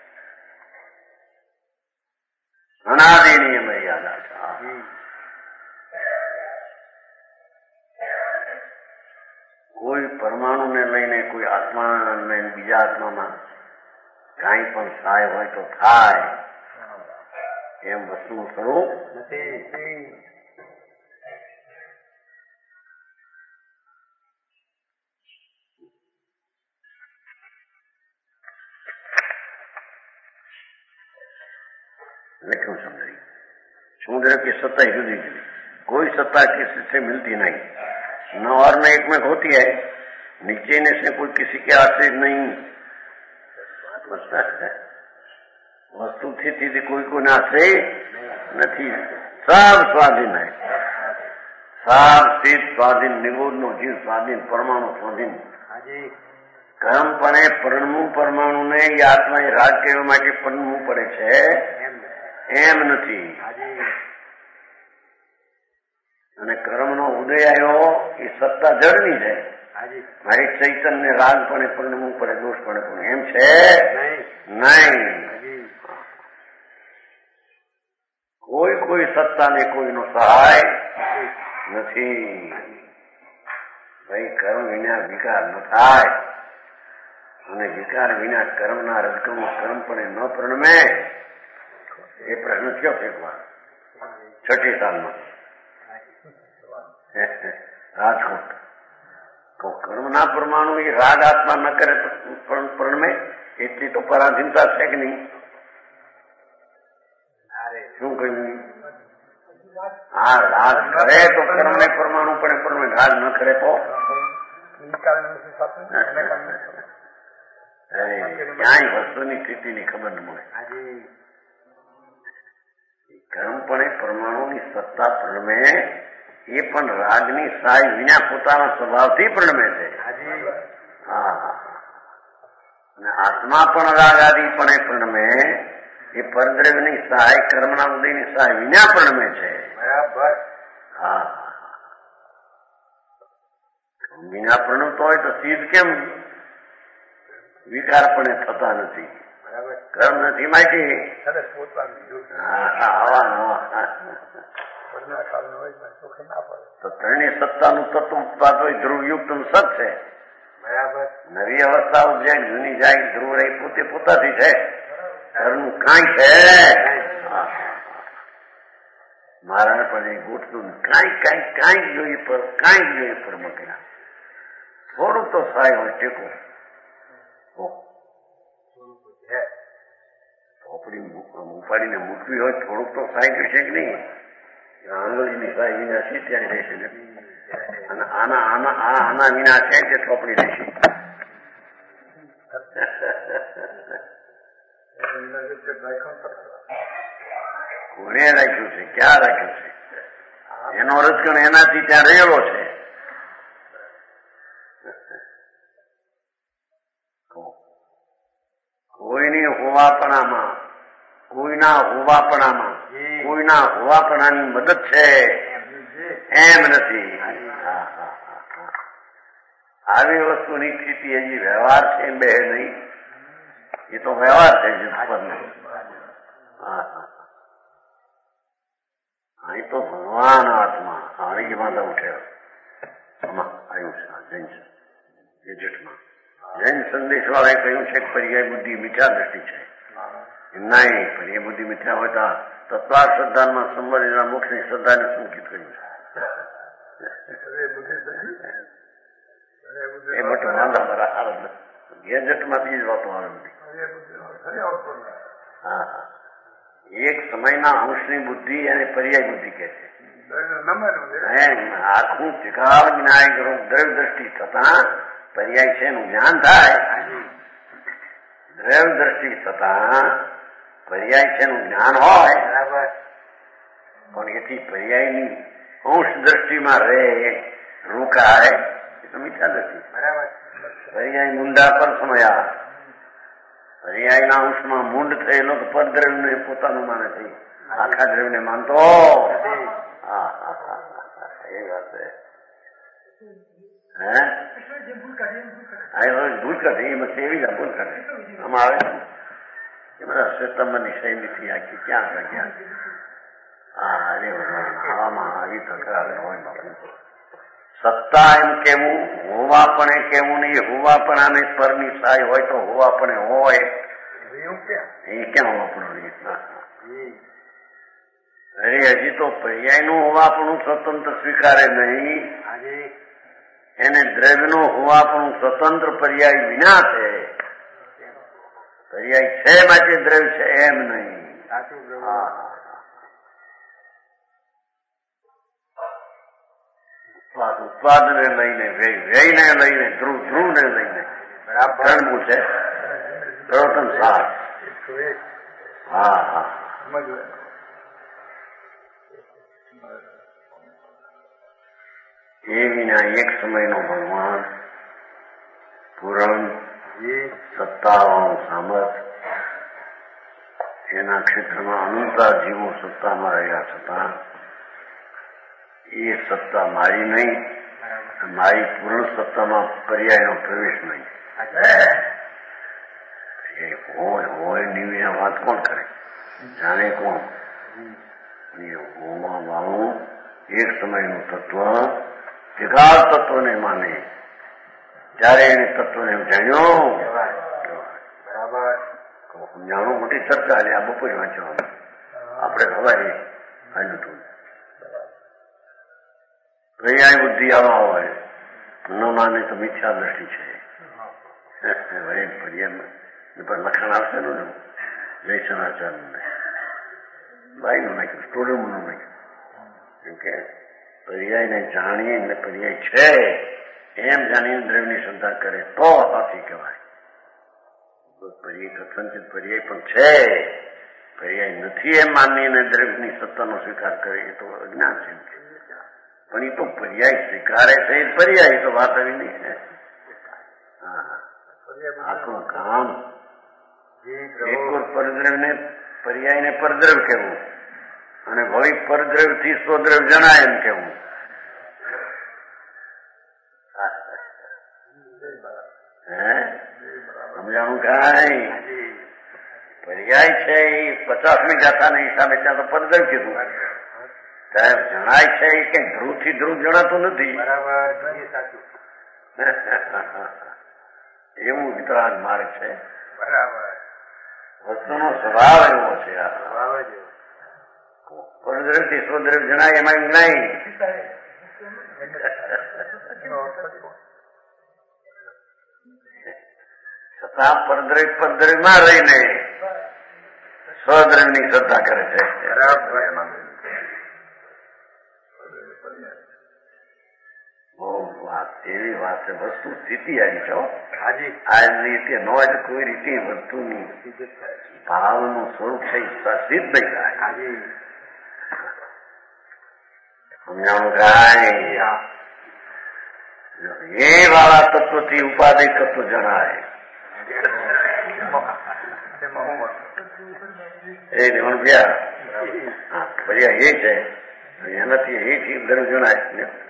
अनादिनी मर्यादा છે. કોઈ પરમાણુને લઈને કોઈ આત્માને બીજા આત્મામાં કાંઈ પણ સહાય હોય તો થાય એમ વસ્તુનું સ્વરૂપ નથી. मैं क्यों समझाई. समुद्र की सत्ता ही जुदी जुदी, कोई सत्ता किसी से मिलती नहीं. न और न एक में होती है. नीचे ने से कोई किसी के आश्रित नहीं. वस्तु थी थी कोई को आश्रय नहीं. सब स्वाधीन है. सब સ્થિત સ્વાધીન, નિગોદનો જીવ સ્વાધીન, પરમાણુ સ્વાધીન. કર્મપણે પરણવું પરમાણુને એ આત્મા એ રાગ કહેવા માટે પરણવું પડે છે એમ નથી. અને કર્મનો ઉદય આવ્યો એ સત્તા જળની છે. મારી ચૈતન્ય રાગપણે પરણવું પડે, દોષપણે પણ એમ છે નહીં. કોઈ કોઈ સત્તાને કોઈનો સહાય નથી. ભાઈ કર્મ વિના વિકાર ન થાય અને વિકાર વિના કર્મના રજકમ કર્મપણે ન પરણમે એ પ્રશ્ન થયો છે એકવાર છઠ્ઠી સાલમાં રાજકોટ. તો કર્મના પરમાણુ એ રાગ આત્મા ન કરે તો પરણમે એટલી તો પરાધીનતા છે કે નહીં? શું કહ્યું? હા, રાગ કરે તો કર્મને પરમાણુ પણ પરમે, રાગ ન કરે તો ક્યાંય વસ્તુની સ્થિતિની ખબર ન મળે. કર્મપણે પરમાણુની સત્તા પ્રણમે એ પણ રાગની સહાય વિના પોતાના સ્વભાવથી પ્રણમે છે. હા, અને આત્મા પણ રાગ આદિપણે પ્રણમે એ પરદ્રવ્યની સહાય કર્મના ઉદયની સહાય વિના પ્રણમે છે. બરાબર. હા, વિના પ્રણવતો હોય તો સિદ્ધ કેમ વિકારપણે થતા નથી? કર્મ નથી માહિતી. તો ત્રણેય સત્તાનું તત્વ હોય ધ્રુવયુક્ત સત છે. બરાબર. નવી અવસ્થા ઉપજાય, જૂની જાય, ધ્રુવ રહી પોતે પોતાથી છે. ઘરનું કાંઈ છે મારા પણ ગોઠતું કાંઈ કાંઈ કાંઈ જોઈએ પર કાંઈ જોઈએ પર મકડા થોડુંક તો સહાય હોય ટેકો. ચોપડી ઉપાડીને મૂકવી હોય થોડુંક તો સહાય જોઈશે કે નહીં? આંગળીની સહાય વિના છે ત્યારે રહેશે નથી. અને આના આના આ આના વિના છે તે ચોપડી રહેશે. કોને રાખ્યું છે? ક્યાં રાખ્યું છે? એનો રજગણ એનાથી ત્યાં રહેલો છે. કોઈની હોવાપણામાં, કોઈના હોવાપણામાં, કોઈના હોવાપણાની મદદ છે એમ નથી. આવી વસ્તુની સ્થિતિ હજી વ્યવહાર છે બે નહીં. એ તો વ્યવહાર છે જગતનો. અહીં તો ભગવાન આત્મા આણી માતા ઉઠ્યો આમાં આવ્યું છે જૈન ગેજેટમાં. જૈન સંદેશ વાળાએ કહ્યું છે કે પર્યાય બુદ્ધિ મિથ્યા દ્રષ્ટિ છે. નહીં, પર્યાય બુદ્ધિ મિથ્યા હોય તો તત્વાર શ્રદ્ધામાં સંબંધિત મોક્ષની શ્રદ્ધાને સંકિત કર્યું છે. એ મોટો વાંધા બરાબર ગેજેટમાંથી જ વાતો આવે બધી. હા, એક સમયના અંશની બુદ્ધિ અને પર્યાય બુદ્ધિ કે છે. આખું ત્રિકાળ વિનાયક દ્રવ્ય દ્રષ્ટિ થતા પર્યાય છે એનું જ્ઞાન થાય. દ્રવ્ય દ્રષ્ટિ થતા પર્યાય છે એનું જ્ઞાન હોય પણ એથી પર્યાયની અંશ દ્રષ્ટિમાં રહે રોકાય એ તો મિથ્યા દ્રષ્ટિ. બરાબર. પર્યાય મુંડા પર સમયા પર્યાયના અંશમાં મૂંડ થયેલો તો પરદ્રવ્યને પોતાનું માને છે. આખા દ્રવ્યને માનતો હા હા હા એ વાત છે હે ભૂલ કાઢી એમાં એવી જ ભૂલ કાઢી આમાં આવે એ બધા શ્વેતંબરની શૈલીથી આખી ક્યાં આગળ ક્યાં હા અરે હવામાં આવી તકરાર હોય બાપુ સત્તા એમ કેવું હોવાપણે કેવું નહીં હોવાપણાને પરની સહાય હોય તો હોવાપણે હોય એ ક્યાં હોવાપણું નહીં અરે હજી તો પર્યાયનું હોવાપણું સ્વતંત્ર સ્વીકારે નહીં એને દ્રવ્યનું હોવાપણું સ્વતંત્ર પર્યાય વિના છે પર્યાય છે માટે દ્રવ્ય છે એમ નહીં ઉત્પાદને લઈને વ્યય વ્યયને લઈને ધ્રુવ ધ્રુવને લઈને ત્રણ છે પ્રવર્તન સાર હા હા એ વિના એક સમયનો ભગવાન પૂરણ સત્તાવાળું સામર્થ એના ક્ષેત્રમાં અનંતા જીવો સત્તામાં રહ્યા છતાં એ સત્તા મારી નહીં મારી પૂર્ણ સત્તામાં પર્યાયનો પ્રવેશ નહીં એ હોય હોય ની વાત કોણ કરે જાણે કોણ એ હોમાં વાળું એક સમયનું તત્વ જગાર તત્વને માને જયારે એને તત્વને જાણ્યો બરાબર સમજાણું મોટી ચર્ચા છે આ બપોરે વાંચવાનું આપણે ખબર આવ્યું હતું પર્યાય બુદ્ધિ આવા હોય ન માને તો મિથ્યા દ્રષ્ટિ છે પર્યાય પર લખાણ આવશે ને જયસનાચાર્ય ભાઈનું નાખ્યું સ્ટોરીનું નાખ્યું કેમ કે પર્યાયને જાણીએ ને પર્યાય છે એમ જાણીને દ્રવ્યની શ્રદ્ધા કરે તો સાચી કહેવાય પર્યાય કથનચિત પર્યાય પણ છે પર્યાય નથી એમ માનીને દ્રવ્યની સત્તાનો સ્વીકાર કરે એ તો અજ્ઞાન છે પણ એ તો પર્યાય સ્વીકારે છે એ પર્યાય તો વાત આવી નહીં છે હા આખું કામ એક પરદ્રવ્યને પર્યાયને પરદ્રવ્ય કહેવું અને ભવિક પરદ્રવ્ય થી સ્વદ્રવ્ય જણાય એમ કેવું હે સમજાણું કઈ પર્યાય છે એ પચાસમી ગાથાના હિસાબે ત્યાં તો પરદ્રવ્ય કીધું સાહેબ જણાય છે એ કઈ ધ્રુવ થી ધ્રુવ જણાતું નથી એવું વિતરાગ માર્ગ છે બરાબર વસ્તુનો સ્વભાવ એવો છે આ સ્વભાવ જ પરદ્રવ્ય થી સ્વદ્રવ્ય જણાય એમાં એમ નહીં છતાં પરદ્રવ્ય પરદ્રવ્યમાં રહીને સ્વદ્રવ્યની શ્રદ્ધા કરે છે બહુ વાત એવી વાત છે વસ્તુ સ્થિતિ આવી છો આજની રીતે ન હોય તો કોઈ રીતે વસ્તુની ભાવનું સ્વરૂપ છે સિદ્ધ નહીં થાય સમજાણું કાંઈ એ વાળા તત્વથી ઉપાધિ તત્વ જણાય એ નિવણ ગયા હા પર્યા એ છે એનાથી એથી દર જણાય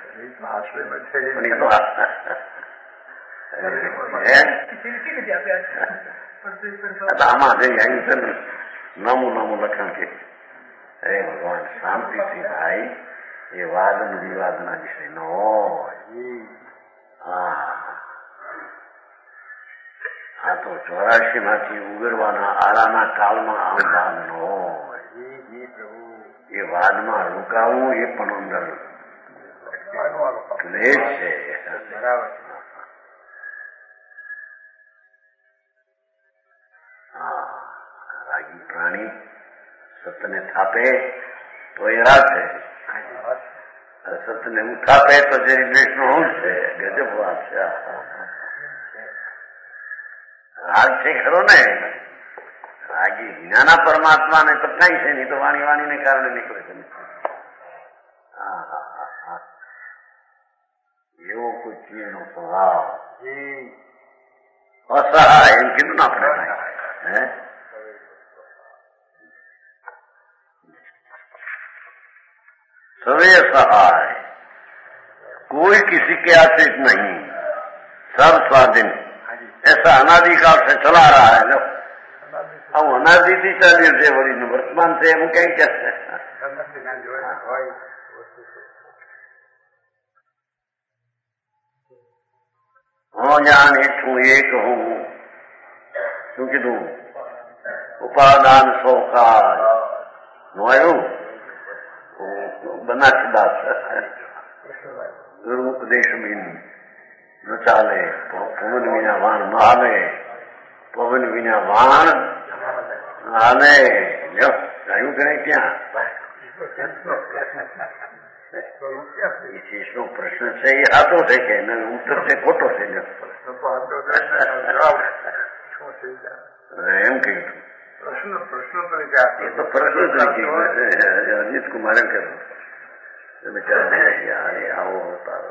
આમાં જઈ આવ્યું છે ને નામું નામું લખાણ કે હે ભગવાન શાંતિથી ભાઈ એ વાદ વિવાદના વિષય ન હોય હા આ તો ચોરાશી માંથી ઉગરવાના આરાના કાળમાં આમ વાદ ન હોય એ વાદમાં રોકાવું એ પણ અંદર ક્લેશ છે બરાબર હા રાગી પ્રાણી સતને થાપે તો એ રાગ છે સતને ઉઠાપે તો જે દ્વેષ નો અંશ છે ગજબ વાત છે રાગ છે ખરો ને રાગી જ્ઞાના પરમાત્મા ને તો કઈ છે નહીં તો વાણી વાણીને કારણે નીકળે છે હા હા હા હા એવો કોઈ ચીજનો સ્વભાવ અસહાય એમ કીધું ને આપણે હે सवे सहाय, कोई किसी के आश्रित नहीं, सब स्वाधीन। ऐसा अनादिकाल से चला रहा है। जो अब अनादि थी चाली से वही वर्तमान से हम कहीं कहते हैं। हो जान हेठू एक हूँ શું કીધું? ઉપાદાન સૌકાજ નોયું બનાસદાસ ગુરુ ઉપદેશ બિન ન ચાલે, પવન વિના વાણ ન હાલે, પવન વિના વાણ ન હાલે. લ્યો આવ્યું કે નહીં? ક્યાં એ ચીજનો પ્રશ્ન છે એ સાચો છે કે ઉત્તર છે ખોટો છે? એમ કહ્યું પ્રશ્ન પ્રશ્ન એ તો પ્રશ્ન તરીકે અજીત કુમારે કહ્યું બિચારા આવો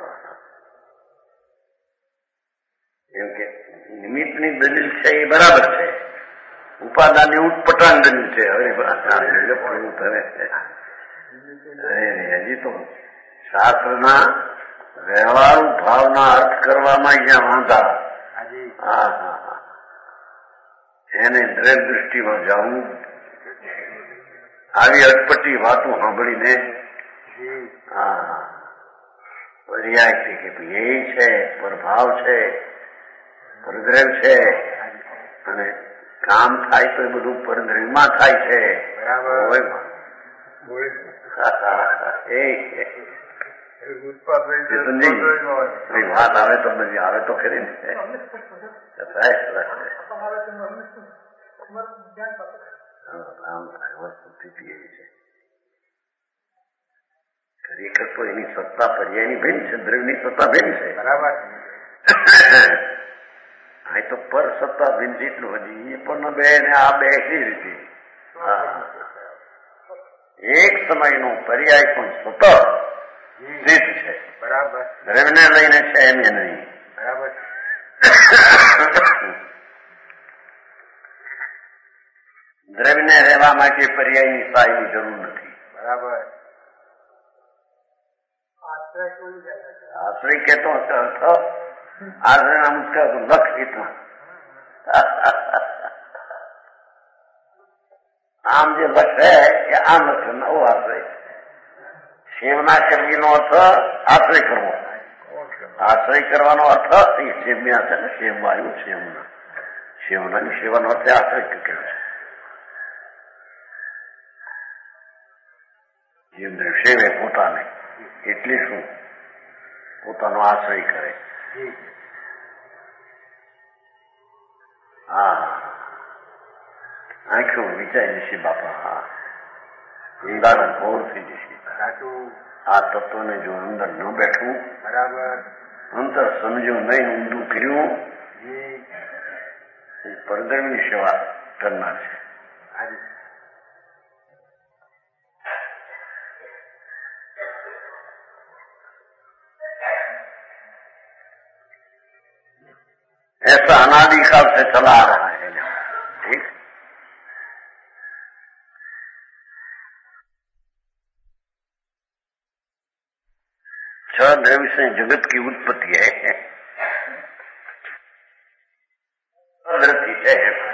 એમ કે નિમિત્તની દલીલ છે એ બરાબર છે, ઉપાદાનની ઉટપટાંગ દલીલ છે. હવે હજી તો શાસ્ત્રના વ્યવહારુ ભાવના અર્થ કરવામાં જ્યાં વાંધા, હા હા હા એને દ્રવ દૃષ્ટિમાં જવું, આવી અટપટી વાતો સાંભળીને હા પર્યાય છે કે એ છે, પ્રભાવ છે, પરદ્રવ છે, અને કામ થાય તો એ બધું પરદ્રવમાં થાય છે. બરાબર વાત આવે તો બધી આવે તો ખરી ને. ખરેખર તો એની સત્તા પર્યાયની ભિન્ન છે, દ્રવ્યની સત્તા ભિન્ન છે. બરાબર. આ તો પર સત્તા ભિન્ન જેટલું હજી એ પણ બે ને આ બે એવી રીતે એક સમયનો પર્યાય પણ સતત સ્થિત છે. બરાબર. દ્રવ્યને લઈને છે એમ નહીં. બરાબર. દ્રવ્યને રહેવા માટે પર્યાયની સ્થાયીની જરૂર નથી. બરાબર. આશ્રય કેતો અર્થ આશ્રયના મુખ્ય લક્ષ એટલા આમ જે લક્ષ હે કે આમ લક્ષ નવો આશ્રય. શિવના શબ્દનો અર્થ આશ્રય કરવો. આશ્રય કરવાનો અર્થ એ શિવમ્યા છે ને, શિવમાં આવ્યું શિવના શિવના શિવાનો અર્થ આશ્રય કહ્યું છે. જીવને સેવે પોતાને એટલે શું? પોતાનો આશ્રય કરે. હા આંખો વિચારી જશે બાપા, હા ઊંડાનો ઘોર થઈ જશે. આ તત્વને જો અંદર ન બેઠવું, બરાબર, અંતર સમજ્યું નહીં, ઊંધું કર્યું, એ પરદ્રવ્યની સેવા કરનાર છે. ऐसा अनादिकाल से चला आ रहा है. ठीक. छह द्रव्य से जगत की उत्पत्ति है. है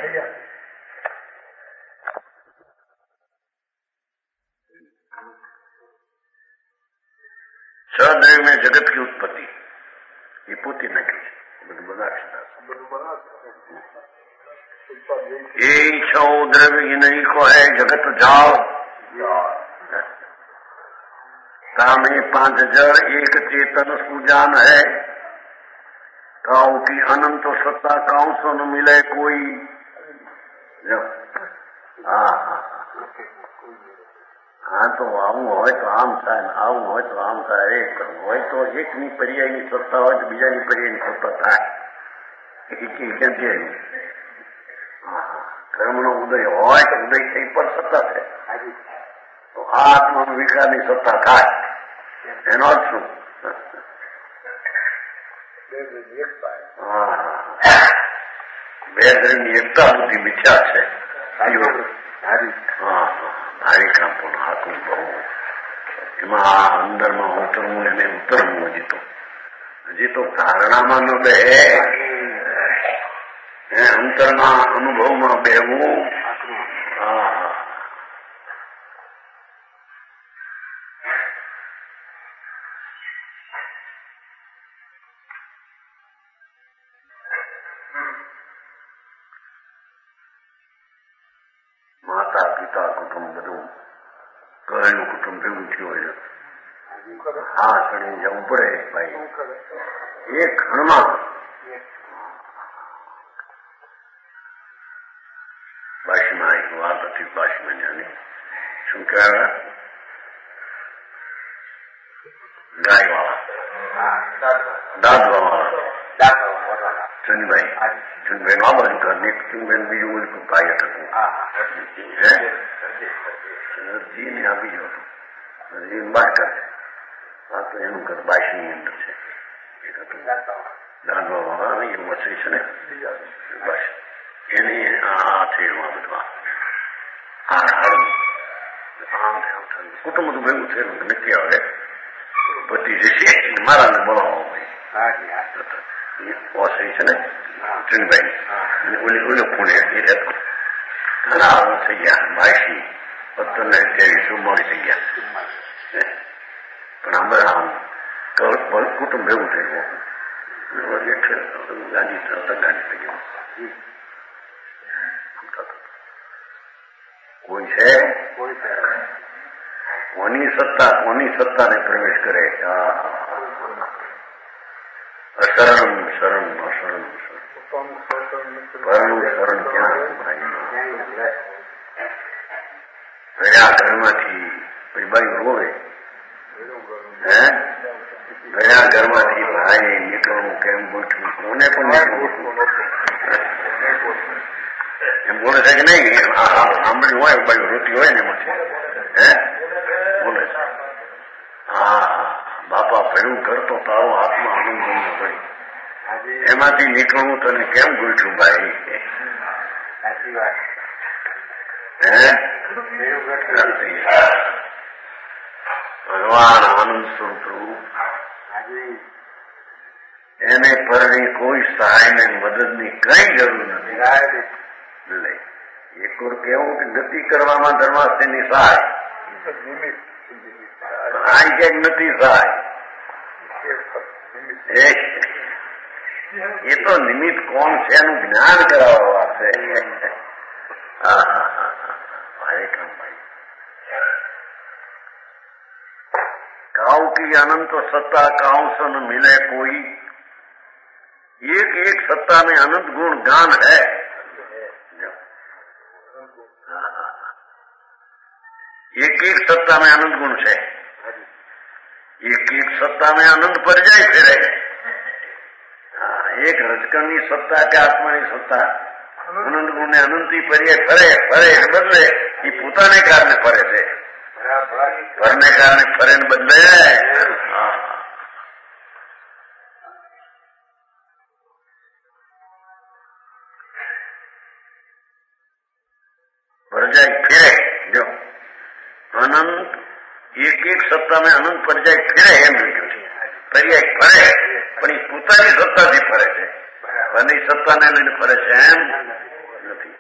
छह द्रव्य में जगत की उत्पत्ति ये पोती नकली બધું બધા ये छो द्रव्य नहीं को है जगत जाओ काम ये पांच जड़ एक चेतन सुजान है. काऊ की अनंत सत्ता काऊ सो न मिले कोई. हाँ हाँ तो આવું હોય તો આમ થાય ને આવું હોય તો આમ થાય. એક હોય તો એકની પર્યાયની સત્તા હોય તો બીજાની પર્યાયની સત્તા થાય. ક્યાંથી આવી? કર્મનો ઉદય હોય તો ઉદય થઈ પર સત્તા છે તો આ આત્મા વિકારની સત્તા થાય. એનો અર્થ શું? બે દ્રવ્યની એકતા બુદ્ધિ મિથ્યા છે. હા ભારી કામ પણ હાથું બહુ એમાં આ અંદરમાં ઉતરવું એને ઉતરવું હજી તો હજી તો ધારણામાં ન બે અંતરના અનુભવમાં બેવું. હા માતા પિતા કુટુંબ બધું કરેલું કુટુંબ ભેગું થયું હોય હા ચડી જવું પડે ભાઈ. એ ખણમાં ભાષીમાં એક વાત હતી ભાષીમાં જાણી શું કહેવાય ગાય વાળા દાદવા વાળા ચુનભાઈ ચુનભાઈ નો આ બાજુ ઘર ને ચુનભાઈ બીજું ઓલું ગાય હતું જી ને આ બીજો હતો જી બાર કરશે આ તો એનું ઘર બાઈસ ની અંદર છે એક હતું દાદવા વાળા એ વસી છે ને બસ એની આ થયેલું આ બધું હાર હારું આમ આમ કુટુંબ બધું ભેગું થયેલું નક્કી આવે બધી જશે મારાને બોલાવો ભાઈ ઓસરી છે ને ચુનભાઈ ઓલી ઓલો પુણે એ રહેતો ઘણા આવું થઈ ગયા બાઈસી પત્તરને ત્રેવીસ ચુમ્માળી થઈ ગયા પણ આમ આમ કુટુંબ ભેગું થઈ ગયું ગાડી ગાડી થઈ ગયું કોઈ છે કોની સત્તા કોની સત્તાને પ્રવેશ કરે અશરણ શરણ અશરણ પરનું શરણ ક્યાં ગયા ઘરમાંથી પછી બાઈ રોવે હે ગયા ઘરમાંથી ભાઈ નીકળવું કેમ ગોઠવું કોને પણ એમ બોલે છે કે નહીં સાંભળ્યું હોય બાજુ રોટી હોય ને એમાંથી હે બોલે છે હા બાપા ભયું ઘર તો તારો હાથમાં આનંદ બનવો પડી એમાંથી નીકળવું તને કેમ ગોઠવું ભાઈ હે ભગવાન આનંદ સ્વરૂપ એને પરણી કોઈ સહાય ને મદદ ની કઈ જરૂર નથી. એક વાર કેવું કે ગતિ કરવામાં ધર્માસ્ત્રીની સહાય આ ક્યાંક નથી સહાય એ તો નિમિત્ત કોણ છે એનું જ્ઞાન કરાવવા છે. હરે કામભાઈ काउ की अनंत सत्ता काउ सन मिले कोई एक एक सत्ता में अनंत गुण गान है. एक एक सत्ता में अनंत गुण है. एक एक सत्ता में अनंत पर्याय फेरे. एक रजकणની સત્તા કે આત્માની સત્તા અનંત ગુણને અનંતી પર્યાય ફરે ફરે બદલે એ પોતાને કારણે ફરે છે. ફરને કારણે ફરે ને બદલે પરજાય ફેરે. જો અનંત એક એક સત્તા में અનંત પરજાય ફેરે એમ લખ્યું છે. પર્યાય ફરે પણ એ પોતાની સત્તાથી ફરે છે. અને સત્તાને લઈને ફરે છે એમ નથી.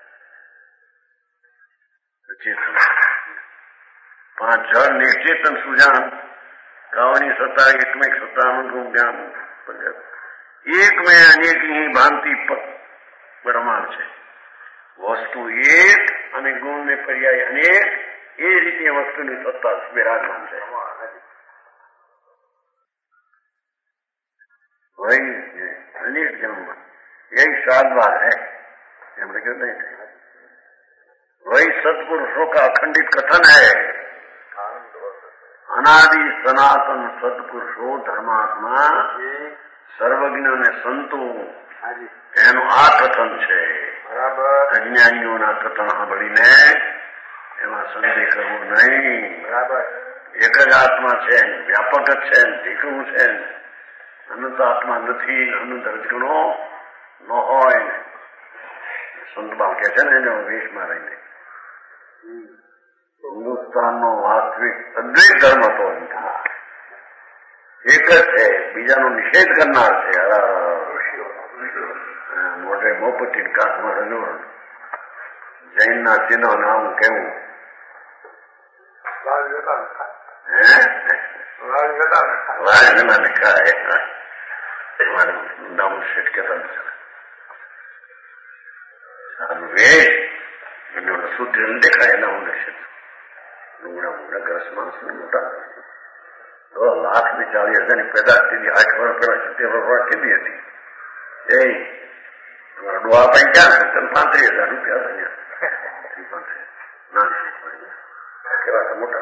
પાંચ જળ નિશ્ચેતન સુજાન કાવની સત્તા એકમેક સત્તા અનુગુણ જ્ઞાન એક में अनेक ही भांति પરમાણ છે. વસ્તુ એક અને ગુણ ને પર્યાય અનેક એ રીતે વસ્તુની સત્તા વિરાજમાન છે. वही अनेक जन्म यही साधवार है. वही सत्पुरुषों का अखंडित कथन है. अनादि सनातन सत्पुरुषो धर्मात्मा સર્વજ્ઞ અને સંતો એનું આ કથન છે. અજ્ઞાનીઓના કથન સાંભળીને એમાં સંદેહ કરવો નહીં. એક જ આત્મા છે, વ્યાપક જ છે, દીકરું છે. અનંત આત્મા નથી. અનંત રજગણો ન હોય. સંતબાવ કે છે ને એને વેશમાં રહીને હિન્દુસ્તાનનો વાસ્તવિક વાસ્તવિક અદ્વૈત ધર્મ તો એક જ છે, બીજાનો નિષેધ કરનાર છે. મોટે મોપટી કાંકમાં રજોરણ જૈનના ચિહ્નો નામ કેવું વાળેલા ને ખાય નામ શેઠ કેતા સારું વેશ શુદ્ધ દેખાય એના હું નિષેધ લુગડા મુગડા ગ્રસ માણસ મોટા લાખ ની ચાલીસ હજાર ની પેદાશ થઈ આઠ વર્ષ પેલા સિત્તેર વર્ષ કીધી હતી. એ ડોહા પણ ક્યાં છે પાંત્રીસ હજાર રૂપિયા ના કેવા મોટા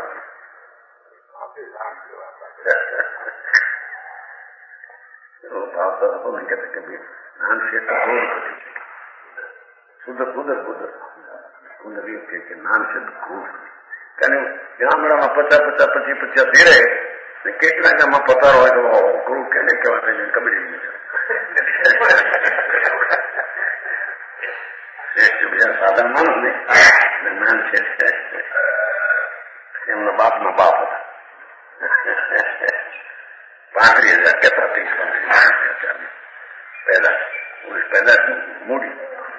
ભાવ તો હતો ને કહેતા કે નાન શેઠ ક્રોધ પછી સુધર સુધર સુધર સુંદર એ કે નાન શેઠ ક્રોધ કારણ ગામડામાં પચાસ પચાસ પચીસ પચાસ ધીરે કેટલા ગામમાં પતારો હોય તો ક્રૂડ કે કેવા કબડી શ્રેષ્ઠ બીજા સાધન માણસ ને નાન શેઠ એમના બાપના બાપ હતા. પાંત્રીસ હજાર કેતા ત્રીસ પાંત્રીસ પેદા પેદા મૂડી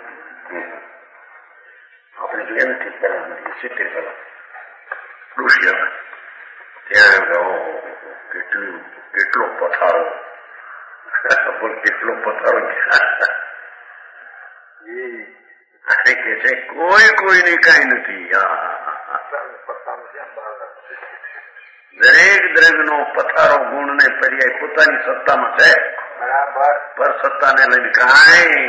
આપણે જોઈએ નથી પેલા મળીએ સિત્તેર પેલા ઋષિ ત્યાં કેટલું કેટલો પથારો કેટલો પથારો કે છે કોઈ કોઈની કઈ નથી. દરેક દ્રવ્યનો પથારો ગુણ ને પર્યાય પોતાની સત્તામાં છે બરાબર, પર સત્તાને લઈને કાંઈ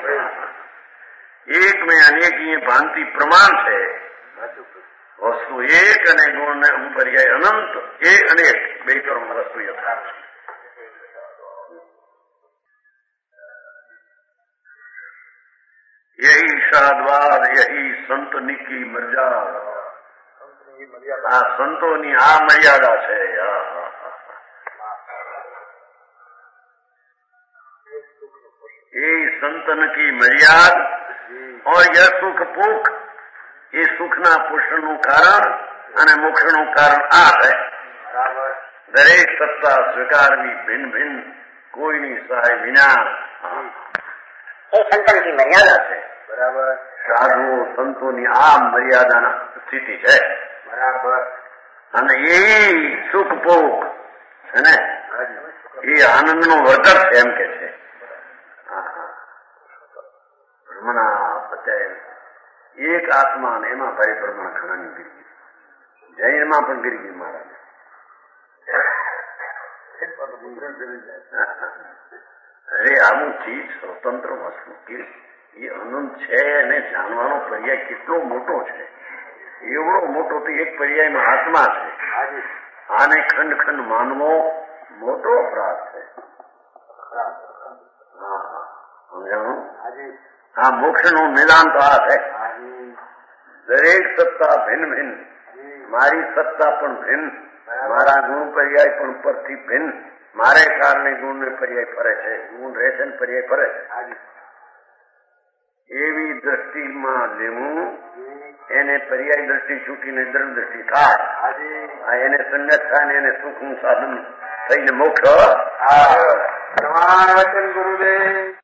એક મેં અનેક ભાંતિ પ્રમાણ છે. વસ્તુ એક અને ગુણ ને પર્યાય અનંત એ અનેક બે કર્મ વસ્તુ યથાર્થ છે. यही साधवाद यही संतनी की मर्यादा. આ સંતોની આ મર્યાદા છે. ये संतन की मर्याद और यह सुख पुख એ સુખના પોષણનું કારણ અને મોક્ષનું કારણ આ છે. દરેક સત્તા સ્વીકારવી ભિન્ન ભિન્ન કોઈની સહાય વિના એ સંતોની મર્યાદા છે. બરાબર. સાધુઓ સંતોની આ મર્યાદાના સ્થિતિ છે. બરાબર. અને એ સુખ ભોગ છે ને એ આનંદનો વર્ધક છે એમ કે છે. ભ્રમણા અત્યારે એક આત્મા ને એમાં પરિભ્રમણ ઘણાની ગીરી જૈનમાં પણ ગીરી મહારાજ અરે આવું ચીજ સ્વતંત્ર વસ્તુ કે એ અનંત છે અને જાણવાનો પર્યાય કેટલો મોટો છે. એવડો મોટો તો એક પર્યાયમાં આત્મા છે. આને ખંડ ખંડ માનવો મોટો અપરાધ છે. હા સમજાણું. આ મોક્ષ નું નિદાન તો આ છે. દરેક સત્તા ભિન્ન ભિન્ન, મારી સત્તા પણ ભિન્ન, મારા ગુણ પર્યાય પણ પરથી ભિન્ન, મારે કારણે ગુણ ને પર્યાય ફરે છે, ગુણ રહે છે ને પર્યાય ફરે છે. એવી દ્રષ્ટિમાં લેવું એને પર્યાય દ્રષ્ટિ છૂટીને દ્રઢ દ્રષ્ટિ થાય. એને સંગત થાય ને એને સુખનું સાધન થઈને મોક્ષ. પ્રમાણ વચન ગુરુદેવ.